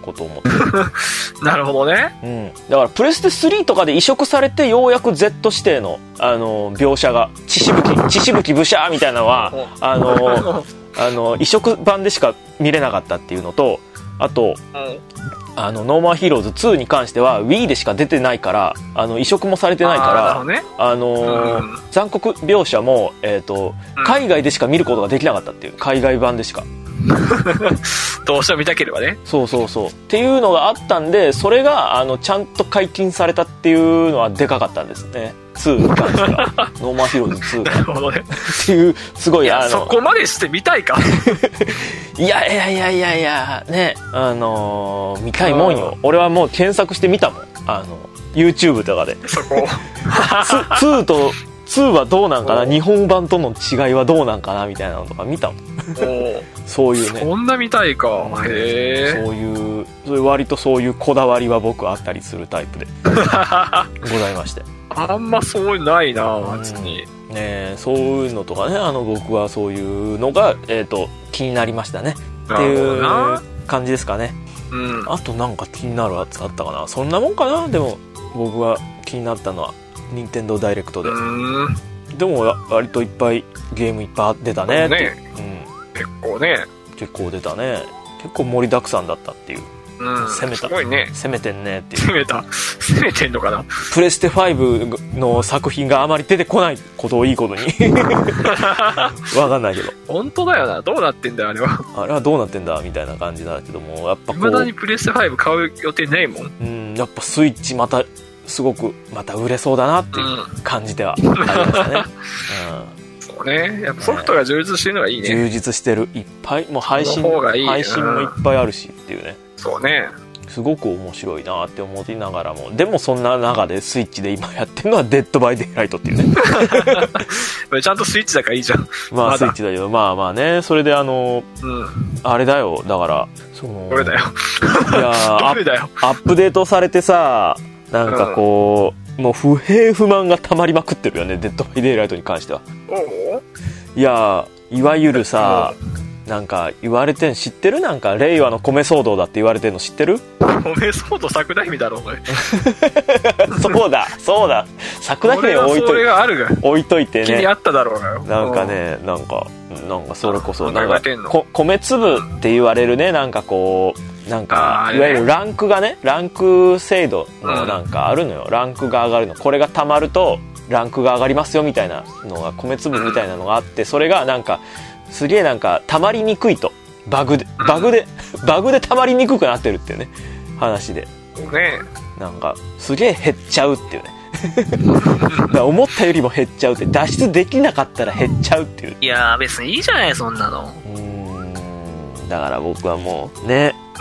ことを思ってなるほどね、 うん、だからプレステスリーとかで移植されてようやく Z 指定の、あの描写が血しぶき血しぶきブシャーみたいなのはあのあの移植版でしか見れなかったっていうのと、あと、うん、あのノーマンヒーローズツーに関しては Wii でしか出てないから、あの移植もされてないから、あ、ね、あのーうん、残酷描写も、えーとうん、海外でしか見ることができなかったっていう、海外版でしかどうしても見たければね。 そうそうそうっていうのがあったんで、それがあのちゃんと解禁されたっていうのはでかかったんですね。ツーに関してはノーマンヒーローズツーがなるほどねっていうすごい、あのそこまでして見たいかいやいやいやいやいやね、あのー、見たいもんよ。俺はもう検索して見たもん、あの YouTube とかでそこツーとツーはどうなんかな、日本版との違いはどうなんかなみたいなのとか見たもんそういうね、 そんな見たいか、へえ、 そういう、そういう割とそういうこだわりは僕あったりするタイプでございましてあんまそうないな別に、 うん、ね、そういうのとかね、あの僕はそういうのが、えーと、気になりましたねっていう感じですかね、うん、あとなんか気になるやつあったかな、そんなもんかな。でも僕が気になったのは任天堂ダイレクトで、うん、でも割といっぱいゲームいっぱい出たねっていう、ね、 うん、結構ね結構出たね、結構盛りだくさんだったっていう、うん、攻めた、 すごいね、 攻めてんねっていう、 攻めた攻めてんのかな。 プレステファイブの作品があまり出てこないことをいいことにわかんないけど、 本当だよな、どうなってんだよあれはあれはどうなってんだみたいな感じだけども、やっぱこう未だにプレステファイブ買う予定ないもん。 うん、やっぱスイッチまたすごくまた売れそうだなっていう感じではありましたね、 うん、そうね、やっぱソフトが充実してるのがいいね。 充実してる、いっぱいもう配信いい、 配信もいっぱいあるしっていうね、 そうね、 すごく面白いなって思いながらも、でもそんな中でスイッチで今やってるのはデッドバイデイライトっていうねちゃんとスイッチだからいいじゃん。 まあスイッチだけど、まあまあね、それであの、うん、あれだよ、だからそのどれだよいやどれだよアップデートされてさ、なんかこう、うん、もう不平不満がたまりまくってるよね、デッドバイデイライトに関しては。いやいわゆるさ、なんか言われてん知ってる？なんか令和の米騒動だって言われてんの知ってる？ 米騒動桜姫だろお前そうだそうだ、桜姫置いといて置いといてね、 気にあっただろうがよ。 なんかね、なんかなんかそれこそなんかこ米粒って言われるね、なんかこうなんかいわゆるランクがね、ランク制度のなんかあるのよ、ランクが上がるの、これがたまるとランクが上がりますよみたいなのが、米粒みたいなのがあって、それがなんかすげえなんか溜まりにくいと、バグでバグでバグで溜まりにくくなってるっていうね話で、 ね、 なんかすげえ減っちゃうっていうねだから思ったよりも減っちゃうって、脱出できなかったら減っちゃうっていう。 いや別にいいじゃないそんなの。 うーん、だから僕はもうね、うん、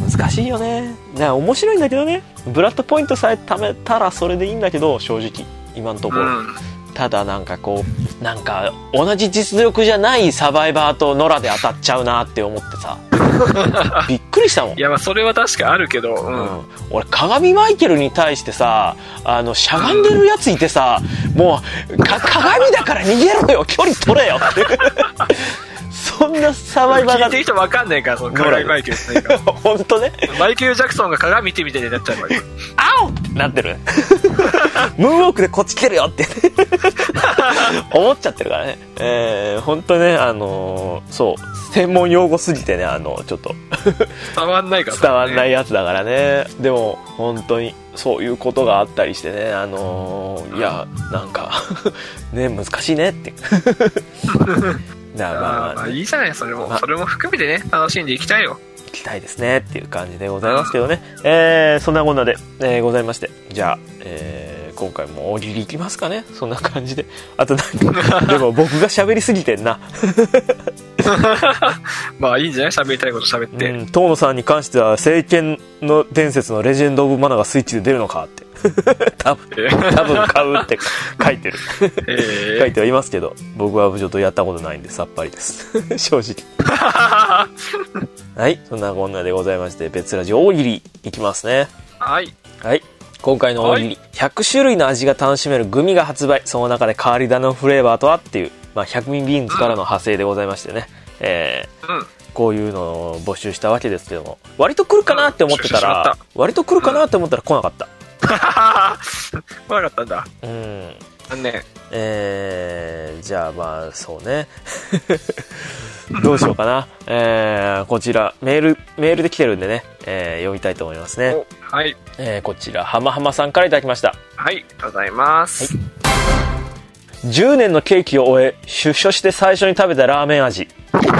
難しいよね。だから面白いんだけどね、ブラッドポイントさえ貯めたらそれでいいんだけど、正直今のところ、うん、ただなんかこうなんか同じ実力じゃないサバイバーとノラで当たっちゃうなって思ってさびっくりしたもん。 いやまあそれは確かあるけど、うんうん、俺鏡マイケルに対してさ、あのしゃがんでるやついてさ、もうか鏡だから逃げろよ、距離取れよってそんなサバイバーが聞いてる人分かんないから、その鏡マイケルってか本当ね、 マイケル・ジャクソンが鏡見てみてになっちゃうから青ってなってるムーンウォークでこっち来てるよって思っちゃってるからね、えー、本当ね、あのー、そう専門用語すぎてね、あのちょっと伝わんないから、ね、 伝わんないやつだからね。でも本当にそういうことがあったりしてね、あのー、いやなんかね難しいねってまあまあまあいいじゃない、それも、まあ、それも含めてね楽しんでいきたいよ、 いきたいですねっていう感じでございますけどね、うん、えー、そんなこんなで、えー、ございまして、じゃあ、えー、今回も大喜利いきますかね、そんな感じで。あとなんかでも僕が喋りすぎてんなまあいいんじゃない、喋りたいこと喋って、うん、 遠野さんに関しては聖剣の伝説のレジェンド・オブ・マナがスイッチで出るのかって多分、えー、多分買うって書いてる、えー、書いてはいますけど、僕はちょっとやったことないんでさっぱりです正直はい、そんなこんなでございまして、別ラジオ大喜利いきますね。 はいはい、今回の大喜利、はい、ひゃくしゅるいの味が楽しめるグミが発売、その中で変わり種のフレーバーとはっていう、まあ、ひゃくミリビーンズからの派生でございましてね、えーうん、 こういうのを募集したわけですけども、割と来るかなって思ってたら、割と来るかなって思ったら来なかった。 来なかったんだ。 うん。 ね。 えー、じゃあまあそうね。どうしようかな。えー、こちらメールメールで来てるんでね、えー、読みたいと思いますね。 はい。 えー、こちらはまはまさんからいただきました。 はい、ありがとうございます。はい、 じゅうねんのケーキを終え出所して最初に食べたラーメン味。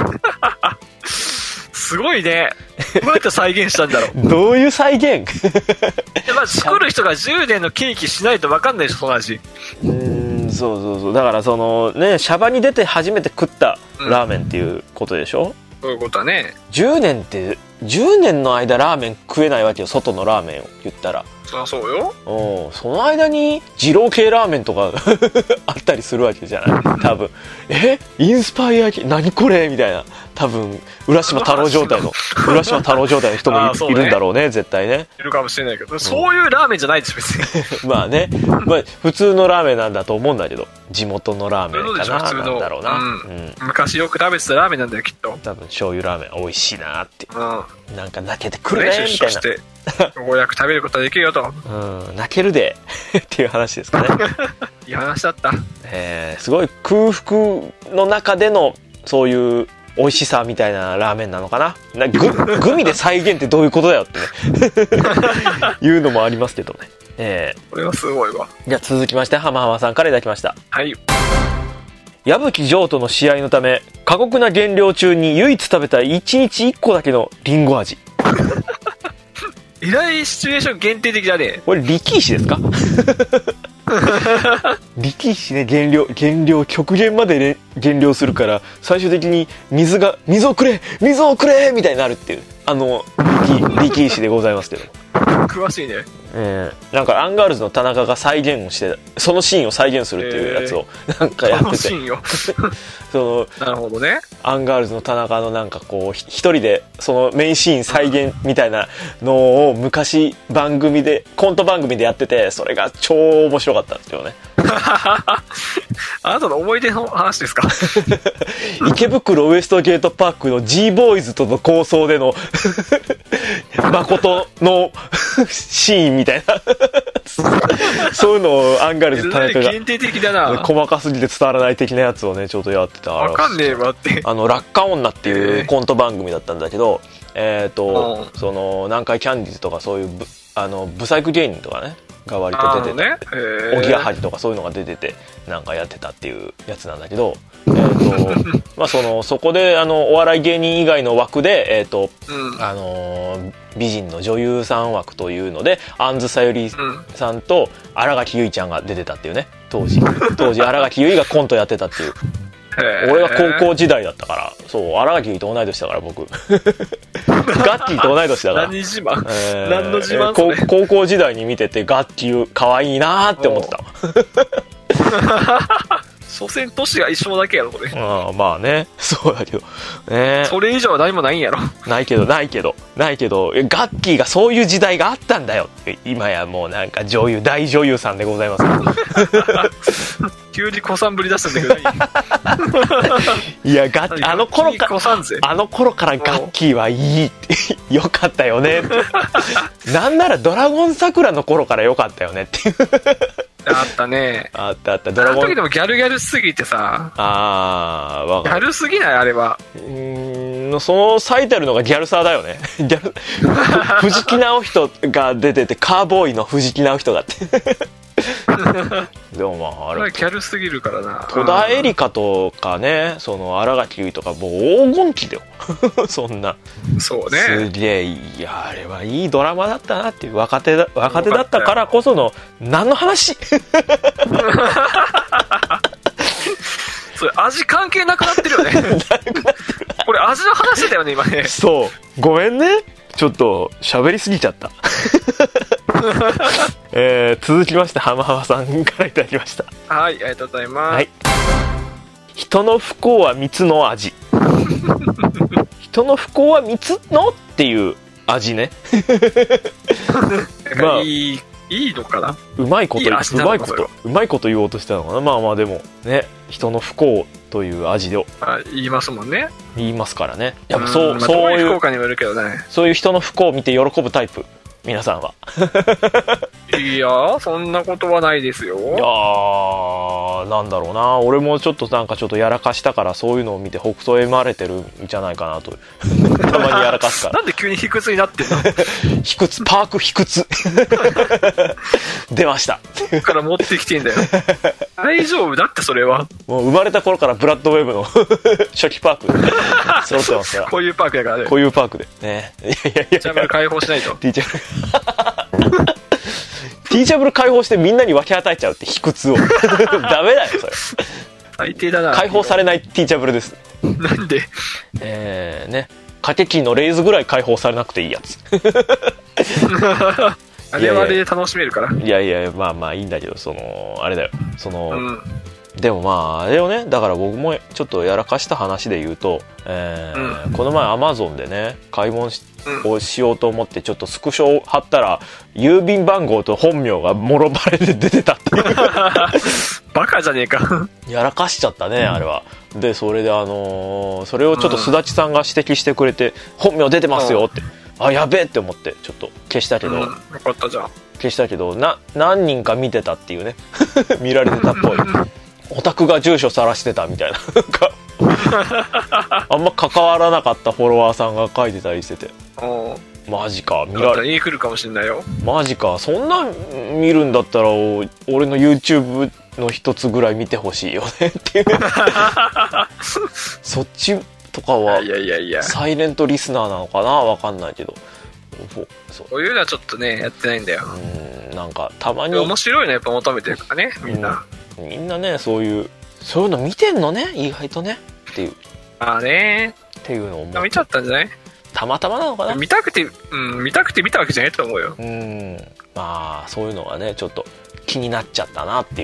すごいね。どうやって再現したんだろう。 どういう再現？ まあ作る人がじゅうねんのケーキしないと分かんないでしょ、その味。 うーん、そうそうそう。だからそのね、シャバに出て初めて食ったラーメンっていうことでしょ、うん、 そういうことだね。 じゅうねんってじゅうねんの間ラーメン食えないわけよ、外のラーメンを言ったら。 そりゃそうよ。 うん、その間に二郎系ラーメンとかあったりするわけじゃない多分。えインスパイア系何これみたいな、多分浦島太郎状態の浦島太郎状態の人も い,、ね、いるんだろうね、絶対ね。 いるかもしれないけど、うん、そういうラーメンじゃないです別に。まあね、 まあ、普通のラーメンなんだと思うんだけど、地元のラーメンかな、 普通のなんだろうな、 うんうん、昔よく食べてたラーメンなんだよきっと。 多分醤油ラーメン美味しいなって、うん、なんか泣けてくるねねみたいな。 ようやく食べることができるよと、 うん、泣けるでっていう話ですかね。 いい話だった。 えー、すごい空腹の中でのそういう美味しさみたいなラーメンなのかな。な グ, グミで再現ってどういうことだよってねいうのもありますけどね。えー、 これはすごいわ。 じゃあ続きまして浜浜さんからいただきました。 はい。 矢吹城との試合のため過酷な減量中に唯一食べたいちにちいっこだけのリンゴ味。 依頼シチュエーション限定的だね。 これ力石ですか？力石ね、減量減量極限まで減量するから最終的に水が水をくれ水をくれみたいになるっていう、あの力, 力石でございますけど。 詳しいね。 えー、なんかアンガールズの田中が再現をしてそのシーンを再現するっていうやつをなんかやってて、 シーンよそのなるほどね。 アンガールズの田中のなんかこう一人でそのメインシーン再現みたいなのを昔番組でコント番組でやってて、それが超面白かったんですよね。 あなたの思い出の話ですか？ 池袋ウエストゲートパークの G ボーイズとの構想での誠のシーンみたいなそういうのをアンガールズ田中が限定的だな、 細かすぎて伝わらない的なやつをねちょっとやってた。 わかんねえわって。 あの落下女っていうコント番組だったんだけど、えーと、その南海キャンディーズとかそういうあのブサイク芸人とかねが割と出てて、おぎやはぎとかそういうのが出ててなんかやってたっていうやつなんだけど、えーとまあ、そのそこであのお笑い芸人以外の枠で、えーとうんあのー、美人の女優さん枠というので杏さゆりさんと新垣結衣ちゃんが出てたっていうね、当時当時新垣結衣がコントやってたっていう。俺が高校時代だったから、そう新垣結衣と同い年だから僕ガッキーと同い年だから。 何自慢、えー、何の自慢、 えー、高校時代に見ててガッキー可愛いなーって思ってた。 所詮年が一緒だけやろこれ。 あまあね、そうだけどね。 それ以上は何もないんやろ。 ないけどないけどないけどガッキーがそういう時代があったんだよって。今やもうなんか女優大女優さんでございます急に子さんぶり出すんだけどいやガッあの頃からあの頃からガッキーはいいってよかったよねってなんならドラゴン桜の頃からよかったよねっていうあったね。 あったあった。ドラゴン。 あの時でもギャルギャルすぎてさ。 ああ、わかる。 ギャルすぎないあれは。 うーん、その最たるのがギャルサーだよね。ギャル藤木直人が出ててカーボーイの藤木直人がってでもまああれギャルすぎるからな。 戸田恵梨香とかね、その新垣結衣とかもう黄金期だよそんな。 そうね。 すげえいやあれはいいドラマだったなっていう。若手だ若手だったからこその何の話それ味関係なくなってるよねこれ味の話だよね今ね。 そうごめんねちょっと喋りすぎちゃったえー、続きまして浜浜さんからいただきました。 はい、ありがとうございます、はい、 人の不幸は蜜の味人の不幸は蜜のっていう味ねまあいいいいのかな。 うまいこといいうまいことうまいこと言おうとしたのかな。まあまあでもね、人の不幸という味をあ言いますもんね。 言いますからね。やっぱそう、 ん、 そういう、 まあ、福岡にもいるけどね。 そういう人の不幸を見て喜ぶタイプ、皆さんは。 いやそんなことはないですよ。 いやー、なんだろうな、俺もちょっとなんかちょっとやらかしたから、そういうのを見て北斗へまれてるんじゃないかなと。たまにやらかすから。 なんで急に卑屈になってんの？ 卑屈、パーク卑屈。出ました。 どっから持ってきてんだよ。大丈夫だって、それは。 もう生まれた頃からブラッドウェブの初期パーク揃ってますから。 こういうパークだからね。 こういうパークで。ね。いやいやいや。 ティーチャブル解放しないと。 ティーチャブル。ティーチャブル解放してみんなに分け与えちゃうって卑屈を。ダメだよ、それ。 最低だな。解放されないティーチャブルです。 なんで？ えーね。掛け金のレイズぐらい解放されなくていいやつ。 あれはあれで楽しめるから。 いやいや、まあまあいいんだけど、その、あれだよ。その、 うん、 でもまあ、あれをね、だから僕もちょっとやらかした話で言うと、えーうん、この前アマゾンでね、買い物 し,、うん、をしようと思って、ちょっとスクショを貼ったら、郵便番号と本名がもろバレで出てたっていう。 バカじゃねえか。 やらかしちゃったね、あれは。で、それであのー、それをちょっとすだちさんが指摘してくれて、本名出てますよって。あ、やべえって思ってちょっと消したけど、うん、よかったじゃん。 消したけどな、何人か見てたっていうね。見られてたっぽい。オタクが住所晒してたみたいな。あんま関わらなかったフォロワーさんが書いてたりしてて、マジか、 見られて来るかもしれないよ。 マジか、そんな見るんだったら俺の YouTube の一つぐらい見てほしいよねっていう。そっちとかはサイレントリスナーなのかな、わかんないけど、 そういうのはちょっとねやってないんだよ。 うん、なんかたまに面白いのやっぱ求めてるからね、みんな、 うん、みんなね、そういうそういうの見てんのね、意外とねっていう。 ああねっていうのを思見ちゃったんじゃない？ たまたまなのかな。 見たくて、うん、見たくて見たわけじゃないと思うよ。 うん、まあそういうのがねちょっと気になっちゃったなっていう。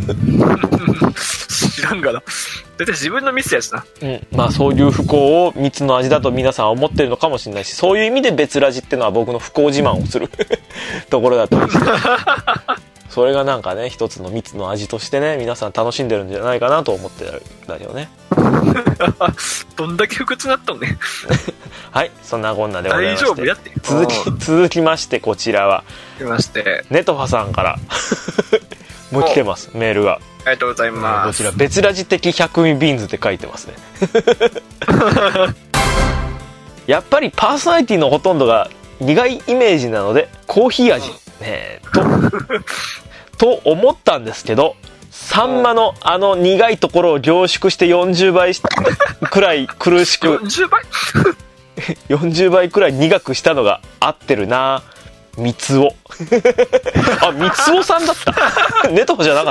知らんがな。だって自分のミスやしな。 うん、まあそういう不幸を蜜の味だと皆さんは思ってるのかもしれないし、そういう意味で別ラジっていうのは僕の不幸自慢をするところだったりして。それがなんかね一つの蜜の味としてね皆さん楽しんでるんじゃないかなと思ってるんだけどね。 どんだけ不屈になったのね。 はい、そんなこんなでございまして、 大丈夫やって。 続き続きましてこちらは来ましてネトファさんからもう来てます、メールが。 ありがとうございます。 こちら別ラジ的百味ビーンズって書いてますね。やっぱりパーソナリティのほとんどが苦いイメージなのでコーヒー味、ね、とと思ったんですけど、サンマのあの苦いところを凝縮してよんじゅうばいくらい苦しくよんじゅうばいよんじゅうばいくらい苦くしたのが合ってるな。みつお。あ、みつおさんだった。ネトフじゃなかった。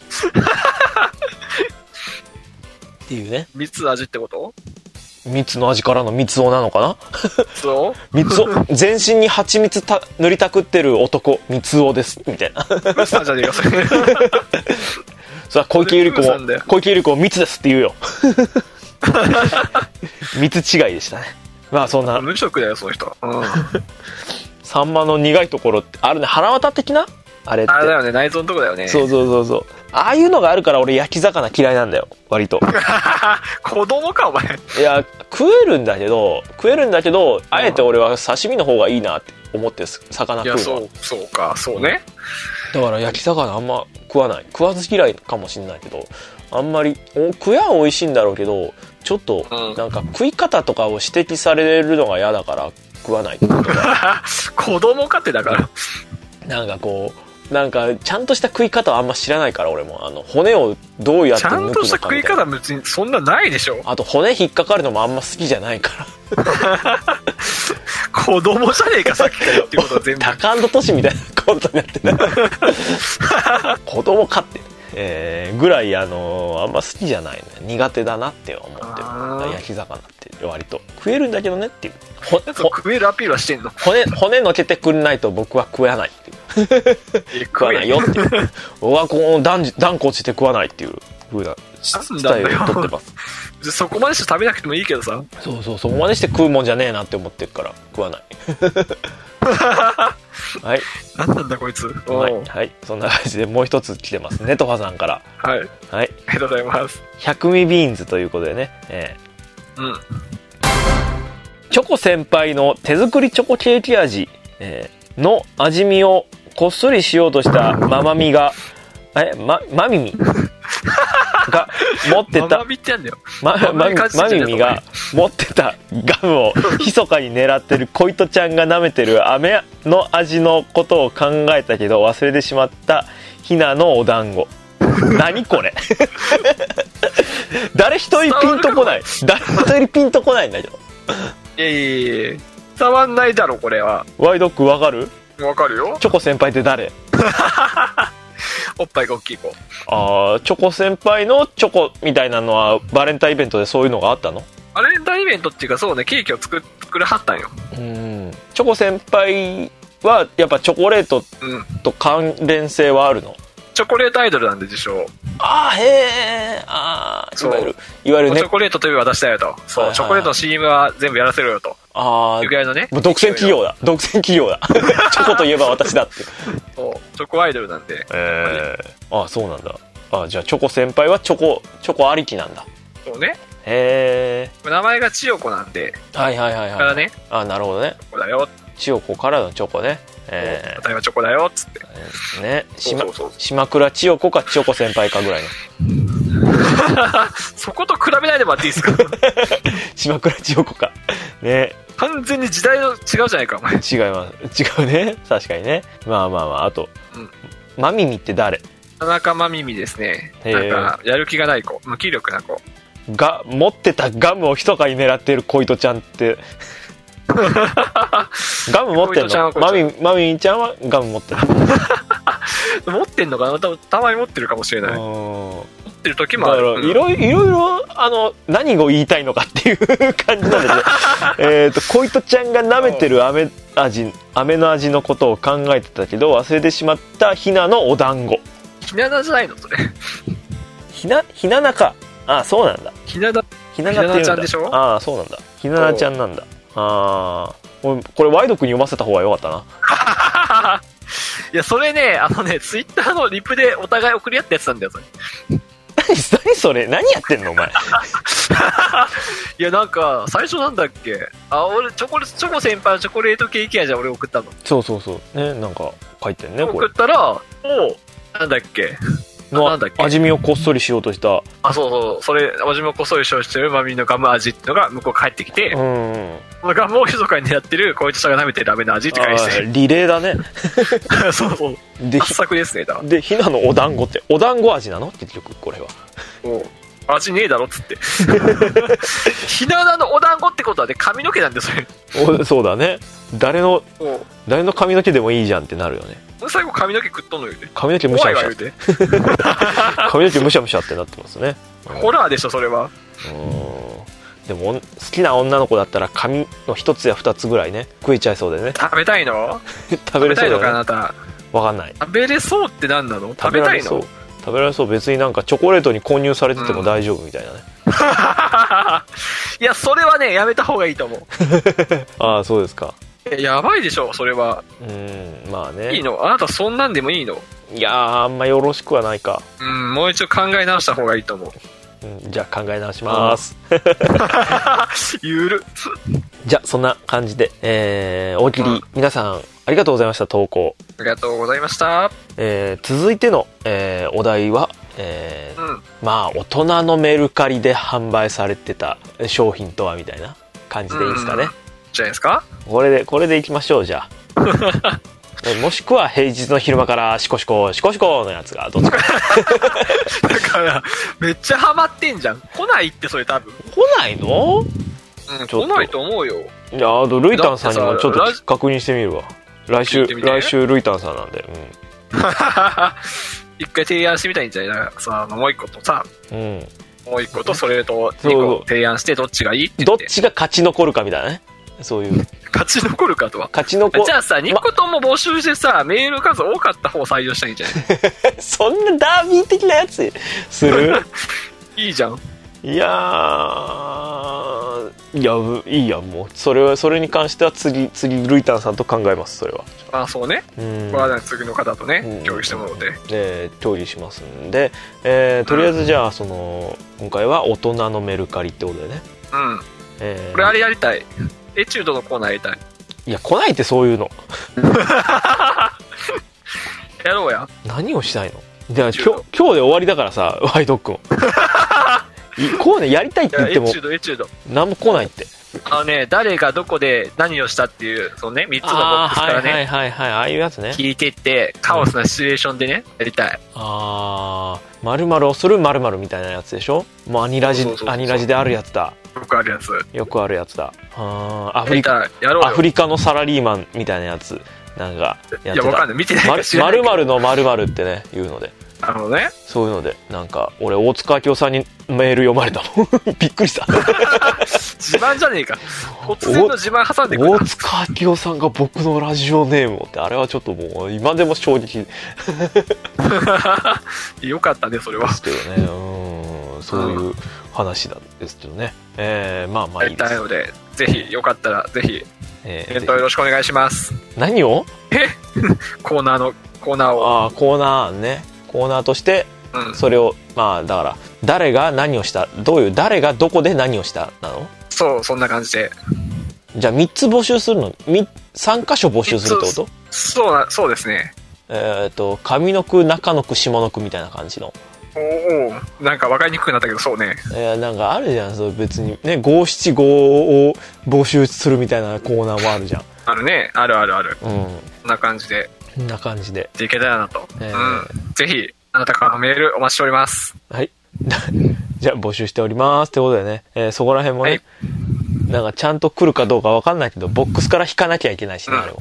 っていうね。 蜜味ってこと？ 蜜の味からの蜜おなのかな。 そう？ 蜜お、全身に蜂蜜た塗りたくってる男、蜜おですみたいな。 嘘じゃねえかそれ。 それは小池百合子も小池百合子も蜜ですって言うよ。蜜違いでしたね。まあそんな。 無職だよその人。うん。 サンマの苦いところってあるね、腹渡的なあれって。 あれだよね、内臓のとこだよね。 そうそうそうそう。ああいうのがあるから俺焼き魚嫌いなんだよ、割と。 子供かお前。 いや食えるんだけど食えるんだけどあえて俺は刺身の方がいいなって思って魚食うの。いやそうそうかそうね。 だから焼き魚あんま食わない、食わず嫌いかもしれないけど、あんまり食や美味しいんだろうけどちょっとなんか食い方とかを指摘されるのが嫌だから食わない。 子供かってだからなんかこうなんかちゃんとした食い方はあんま知らないから俺もあの骨をどうやって抜くのかみたいな。ちゃんとした食い方別にそんなないでしょ。 あと骨引っかかるのもあんま好きじゃないから。 子供じゃねえかさっきから言ってることは全部。 タカアンドトシみたいなことになってない。子供かって、えー、ぐらいあのー、あんま好きじゃないね、苦手だなって思ってる。焼き魚って割と食えるんだけどねっていう。 ほ食えるアピールはしてんの。 骨骨のけてくんないと僕は食わないっていう。食わないよっていう。僕はこの断固落ちて食わないっていう風なスタイルを取ってます。 そこまでして食べなくてもいいけどさ。 そうそう、そこまでして食うもんじゃねえなって思ってるから食わない。 はい。 何なんだこいつ。 はい。はい。そんな感じでもう一つ来てます。ネトファさんから。 はい。 はい。 ありがとうございます。 百味ビーンズということでね。えー、うん。 チョコ先輩の手作りチョコケーキ味、えー、の味見をこっそりしようとしたママミが、え、ま、マミミが持ってた、 ママミってやんだよ。 ま、ま、マミミが持ってたガムを密かに狙ってるコイトちゃんが舐めてる飴の味のことを考えたけど忘れてしまったひなのお団子。何これ誰一人ピンとこない。誰一人ピンとこないんだけど。 いやいやいや、伝わんないだろこれは。 ワイドックわかる？ わかるよ。 チョコ先輩って誰？ おっぱいが大きい子。 ああ、チョコ先輩のチョコみたいなのはバレンタインイベントでそういうのがあったの？ バレンタインイベントっていうか、そうね、ケーキを作作るはったんよ。 うん。チョコ先輩はやっぱチョコレートと関連性はあるの？ チョコレートアイドルなんで自称。 ああ、へえ、ああ、いわゆるいわゆるね、 チョコレートといえば私だよと。そう、はいはいはい、チョコレートの シーエム は全部やらせろよと。 ああ、 いうぐらいのね。 もう独占企業だ。独占企業だ。チョコといえば私だって。 そう、チョコアイドルなんで。 ええー、あ、そうなんだ。あ、じゃあチョコ先輩はチョコチョコありきなんだ。 そうね。 へえ。 名前が千代子なんで。 はいはいはいはい。 からね。 あ、なるほどね。 チョコだよ。 千代子からのチョコね。えー、例えばチョコだよっつってね、島島倉千代子か千代子先輩かぐらいのそこと比べないでもらっていいですか？ 島倉千代子かね、 完全に時代の違うじゃないかお前。違います違うね、確かにね。まあまあまあ、あと、うん、マミミって誰？ 田中マミミですね。なんかやる気がない子、無気力な子が持ってたガムを密かに狙っている小糸ちゃんってガム持ってんの？マミマミちゃんはガム持ってる持ってんのかな。た, たまに持ってるかもしれない。持ってる時もある。 いろいろあの何を言いたいのかっていう感じなんですよ。えっと小糸ちゃんが舐めてる飴味飴の味のことを考えてたけど忘れてしまったひなのお団子。 ひななじゃないのそれ？ひなひななか。あ、そうなんだ。 ひななひななちゃんでしょ。 ああ、そうなんだ。ひななちゃんなんだ。ああ、これワイド君に読ませた方が良かったな。 いや、それね、あのね、ツイッターのリプでお互い送り合ったやつなんだよ、それ。 何、何それ？何やってんのお前。 いや、なんか、最初なんだっけ、あ、俺、チョコレ、チョコ先輩のチョコレートケーキ味は俺送ったの。 そうそうそう。ね、なんか、書いてんね、これ。 送ったら、もう、なんだっけ。 の味見をこっそりしようとした。 あ、そうそう、それ味見をこっそりしようとしてるマミのガム味っていうのが向こう帰ってきて、うんうん、そのガムを密かに狙ってる小糸さんが舐めてるダメな味って返して、 リレーだね。 そうそうで、圧作ですね。だでひなのお団子ってお団子味なの結局これは。 お味ねえだろっつって。ひなのお団子ってことはね、髪の毛なんでそれ。 おそうだね。誰の誰の髪の毛でもいいじゃんってなるよね。 最後髪の毛食っとんのよね。 髪の毛むしゃむしゃって髪の毛むしゃむしゃってなってますね。 ホラーでしょそれは。 うん、でも好きな女の子だったら髪の一つや二つぐらいね食えちゃいそうでね。 食べたいの？ 食べれそうだね。 食べたいのかあなた。 わかんない。 食べれそうって何なの？食べたいの？ 食べられそう。別になんかチョコレートに混入されてても大丈夫みたいなね、 うん、いやそれはねやめた方がいいと思う。 ああ、そうですか。 やばいでしょそれは。 うん、まあね。 いいの？あなたそんなんでもいいの？ いやー、あんまよろしくはないか。 うん、もう一度考え直した方がいいと思う。 うん、じゃあ考え直します。 ゆる。 じゃあそんな感じで、えー、大喜利、うん、皆さんありがとうございました。投稿ありがとうございました。 えー、続いての、えー、お題は、えーうん、まあ大人のメルカリで販売されてた商品とはみたいな感じでいいですかね。うん、 じゃないですか。 これでこれでいきましょう。じゃあもしくは平日の昼間からシコシコシコシコのやつがどっちか。 だからめっちゃハマってんじゃん。来ないってそれ多分。 来ないの？ うん、来ないと思うよ。 いや、あとルイタンさんにもちょっと確認してみるわ。来週来週ルイタンさんなんで。うん、 一回提案してみたいんじゃないさ。もう一個とさ、うん、もう一個とそれとにこ提案してどっちがいいって言って。 どっちが勝ち残るかみたいなね。そういう勝ち残るかとは。 勝ち残じゃあさ、にことも募集してさ、メール数多かった方を採用したいんじゃない？ そんなダービー的なやつする？ いいじゃん。 いやー、 いやいいやもうそれはそれに関しては次次ルイタンさんと考えます。それはあそうね、うん、これは次の方とね、うん、協議してもらってで協議しますんで、えー、とりあえずじゃあその今回は大人のメルカリってことでね、 うん、えー、これあれやりたい、エチュードのコーナーやりたい。 いや来ないってそういうのやろうや。 何をしたいの。じゃあ今日今日で終わりだからさワイドックもこうねやりたいって言ってもエチュードエチュード何も来ないって。 あのね、誰がどこで何をしたっていうそのねみっつのボックスからね、 はいはいはいはい、ああいうやつね聞いてってカオスなシチュエーションでね、うん、やりたい。 ああ〇〇をする〇〇みたいなやつでしょ。もうアニラジアニラジであるやつだ。 よくあるやつよくあるやつだ。あアフリカやろうよ。 アフリカのサラリーマンみたいなやつなんかやってた。いやわかんない見てないから知らないけど 〇〇の〇〇ってね言うので、 あのね、 そういうのでなんか俺大塚明夫さんにメール読まれたもんびっくりした自慢じゃねえか、突然の自慢挟んでくる。 大塚明夫さんが僕のラジオネームをって、あれはちょっともう今でも衝撃よかったねそれは。 ですけどね、うんそういう話なんですけどね、えー、まあまあいいです。 やりたいのでぜひよかったらぜひえー、えっとよろしくお願いします。 何をえコーナーのコーナーをあコーナーねコーナーとしてそれを、うん、まあだから誰が何をしたどういう誰がどこで何をしたなの。 そうそんな感じで。 じゃあみっつ募集するのさん箇所募集するってこと。 そうなそうですね。 えっ、ー、と上の句中の句下の句みたいな感じの。 おおなんか分かりにくくなったけどそうね。 えー、なんかあるじゃんそう別にね五七五を募集するみたいなコーナーもあるじゃん。 あるねあるあるある。 うんこんな感じでこんな感じでいけたらなと、えーうん、ぜひあなたからのメールお待ちしております。 はいじゃあ募集しておりますってことでね、えー、そこら辺もね、はい、なんかちゃんと来るかどうか分かんないけどボックスから引かなきゃいけないしね、うん、あれも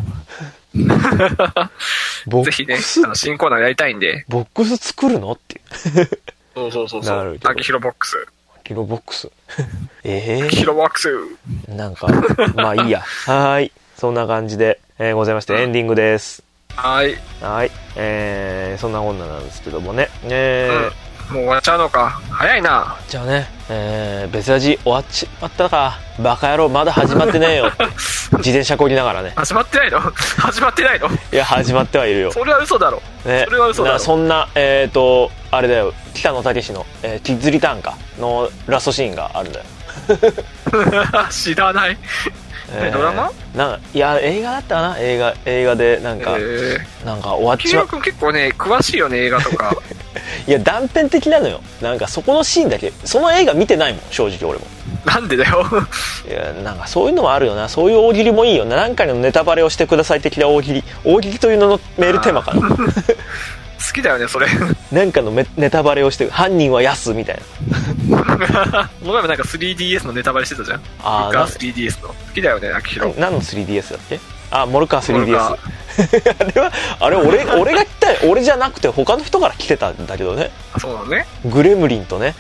ボックスぜひねあの新コーナーやりたいんでボックス作るのっていうそうそうそうそう秋広ボックス秋広ボックスええー、 秋広ボックスなんかまあいいやはいそんな感じで、えー、ございまして、うん、エンディングです。 はいはい、えー、そんな女なんですけどもね、えーうん、もう終わっちゃうのか早いな。 じゃあね、えー、別ラジ終わっちまったかバカ野郎まだ始まってねえよって自転車こぎながらね始まってないの始まってないのいや始まってはいるよ。 それは嘘だろ、ね、それは嘘だろ。 そんなえっ、ー、とあれだよ北野武の、えー、キッズリターンかのラストシーンがあるんだよ知らないえー、ドラマなんかいや映画だったかな映画映画でなんか、えー、なんか終わっちゃう。 君結構ね詳しいよね映画とかいや断片的なのよ。なんかそこのシーンだけその映画見てないもん正直俺も。 なんでだよいやなんかそういうのもあるよな。そういう大喜利もいいよな。何回のネタバレをしてください的な大喜利大喜利という名のメールテーマかな好きだよねそれなんかのネタバレをして犯人はヤスみたいなもうなんか スリーディーエス のネタバレしてたじゃん。ああ スリーディーエス の好きだよね秋広。 何の スリーディーエス だっけ。あモルカー スリーディーエス あれはあれ俺俺が来た俺じゃなくて他の人から来てたんだけどね。 あそうだね。 グレムリンとね、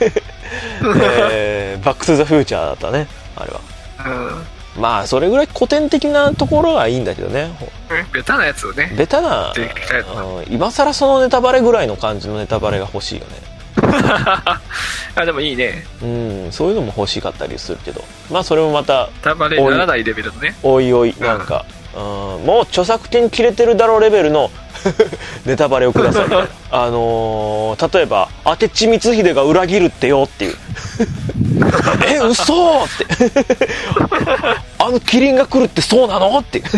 えー、バックトゥザフューチャーだったねあれは。うんまあそれぐらい古典的なところがいいんだけどね。 ベタなやつをねベタな、うん、今更そのネタバレぐらいの感じのネタバレが欲しいよねあでもいいね。 うんそういうのも欲しかったりするけどまあそれもまたネタバレにならないレベルのねおいおいなんか、うんうん、もう著作権切れてるだろうレベルのネタバレをくださいあのー、例えば明智光秀が裏切るってよっていうえ嘘ってあのキリンが来るってそうなのって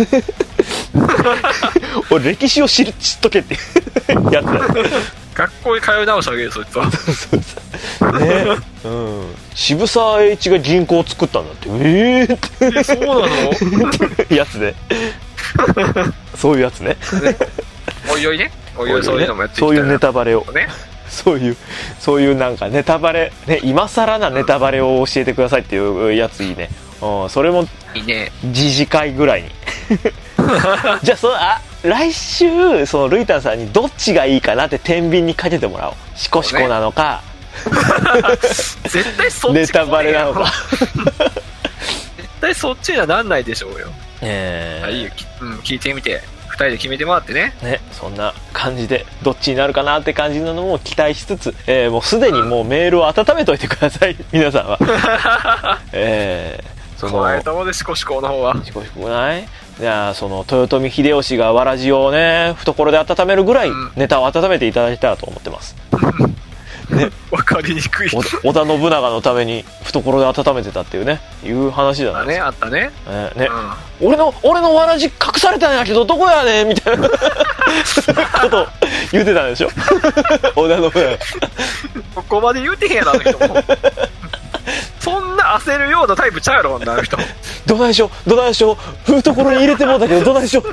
俺歴史を知る知っとけってやつだ学校に通い直してあげるそいつはね、うん、渋沢栄一が銀行を作ったんだってえーってそうなのやつねそういうやつねおいおいねおいおいそういうのもやっていきたいな。 そういうネタバレをねそういうそういうなんかネタバレね今更なネタバレを教えてくださいっていうやついいね、うん、それもいいね次次回ぐらいにじゃあそのあ来週そのルイタンさんにどっちがいいかなって天秤にかけてもらおう。シコシコなのか、 ね、絶対そっちネタバレなのか絶対そっちにはなんないでしょうよ。 えー、 いいよ、うん、聞いてみてふふたりで決めてもらってね。 ね、そんな感じでどっちになるかなって感じなのも期待しつつ、えー、もうすでにもうメールを温めといてください皆さんは。えー、その怖いと思うでシコシコの方は。 シコシコない。いやその豊臣秀吉がわらじをね懐で温めるぐらいネタを温めていただいたらと思ってます。ね、 分かりにくい。 織田信長のために懐で温めてたっていうねいう話じゃないですか。 あねあったね。 えー、ね、うん、俺の俺のわらじ隠されたんやけどどこやねんみたいなこと言ってたんでしょ。織田信長。 ここまで言うてへんやろあの人も。そんな焦るようなタイプちゃうやろあの人。 どないしょどないしょ懐に入れてもうたけどどないしょって。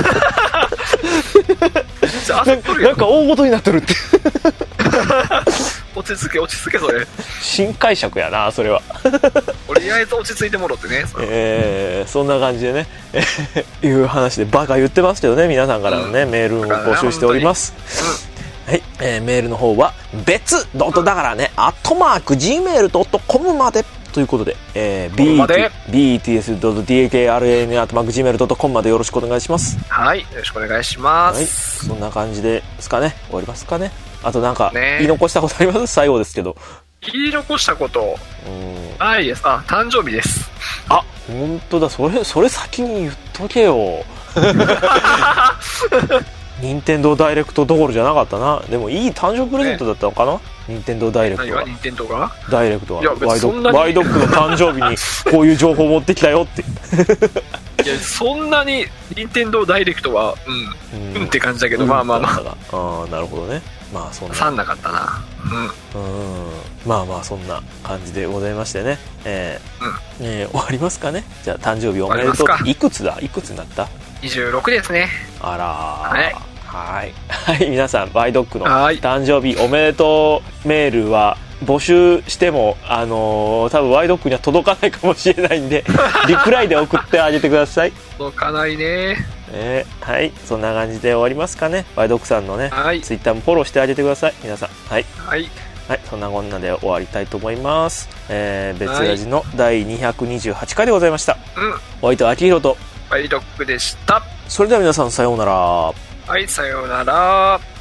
な, なんか大事になってるって。 落ち着け落ち着けそれ。 新解釈やなそれは。 とりあえず落ち着いてもろってね。そ, えー、そんな感じでね、えー、いう話でバカ言ってますけどね皆さんからのね、うん、メールを募集しております。はい、えー、メールの方は別ドットだからねアットマーク ジーメールドットコム までということで、えー、ビーティーエスドットディーケーアールエーエヌアットマーク ジーメールドットコム までよろしくお願いします。 はい、よろしくお願いします。 はい、そんな感じですかね。終わりますかね。あとなんか言い残したことあります？最後ですけど。 言い残したことないです。あ、誕生日です。 あ、本当だ。それそれ先に言っとけよ。任天堂ダイレクトどころじゃなかったな。でもいい誕生日プレゼントだったのかな、ね、任天堂ダイレクトは。 何が任天堂がダイレクトはワイドワイドックの誕生日にこういう情報を持ってきたよって。 いやそんなに任天堂ダイレクトはうん、うん、うんって感じだけど、うん、まあまあまあああなるほどね。まあそんなさんなかったな。 うんうんまあまあそんな感じでございましてね、えーうんえー、終わりますかね。じゃあ誕生日おめでとう。いくつだいくつになった？ にじゅうろくですね。 あらはいはいはい皆さんワイドックの誕生日おめでとうメールは募集してもあのー、多分ワイドックには届かないかもしれないんでリプライで送ってあげてください。 届かないね。 えー、はいそんな感じで終わりますかね。ワイドックさんのね、 はい、 ツイッターもフォローしてあげてください皆さん。はいはいはい、そんなこんなで終わりたいと思います。えー、別ラジのだいにひゃくにじゅうはちかいでございました。 うん、 お相手は秋広とワイドックでした。 それでは皆さんさようなら。 はい、さようなら。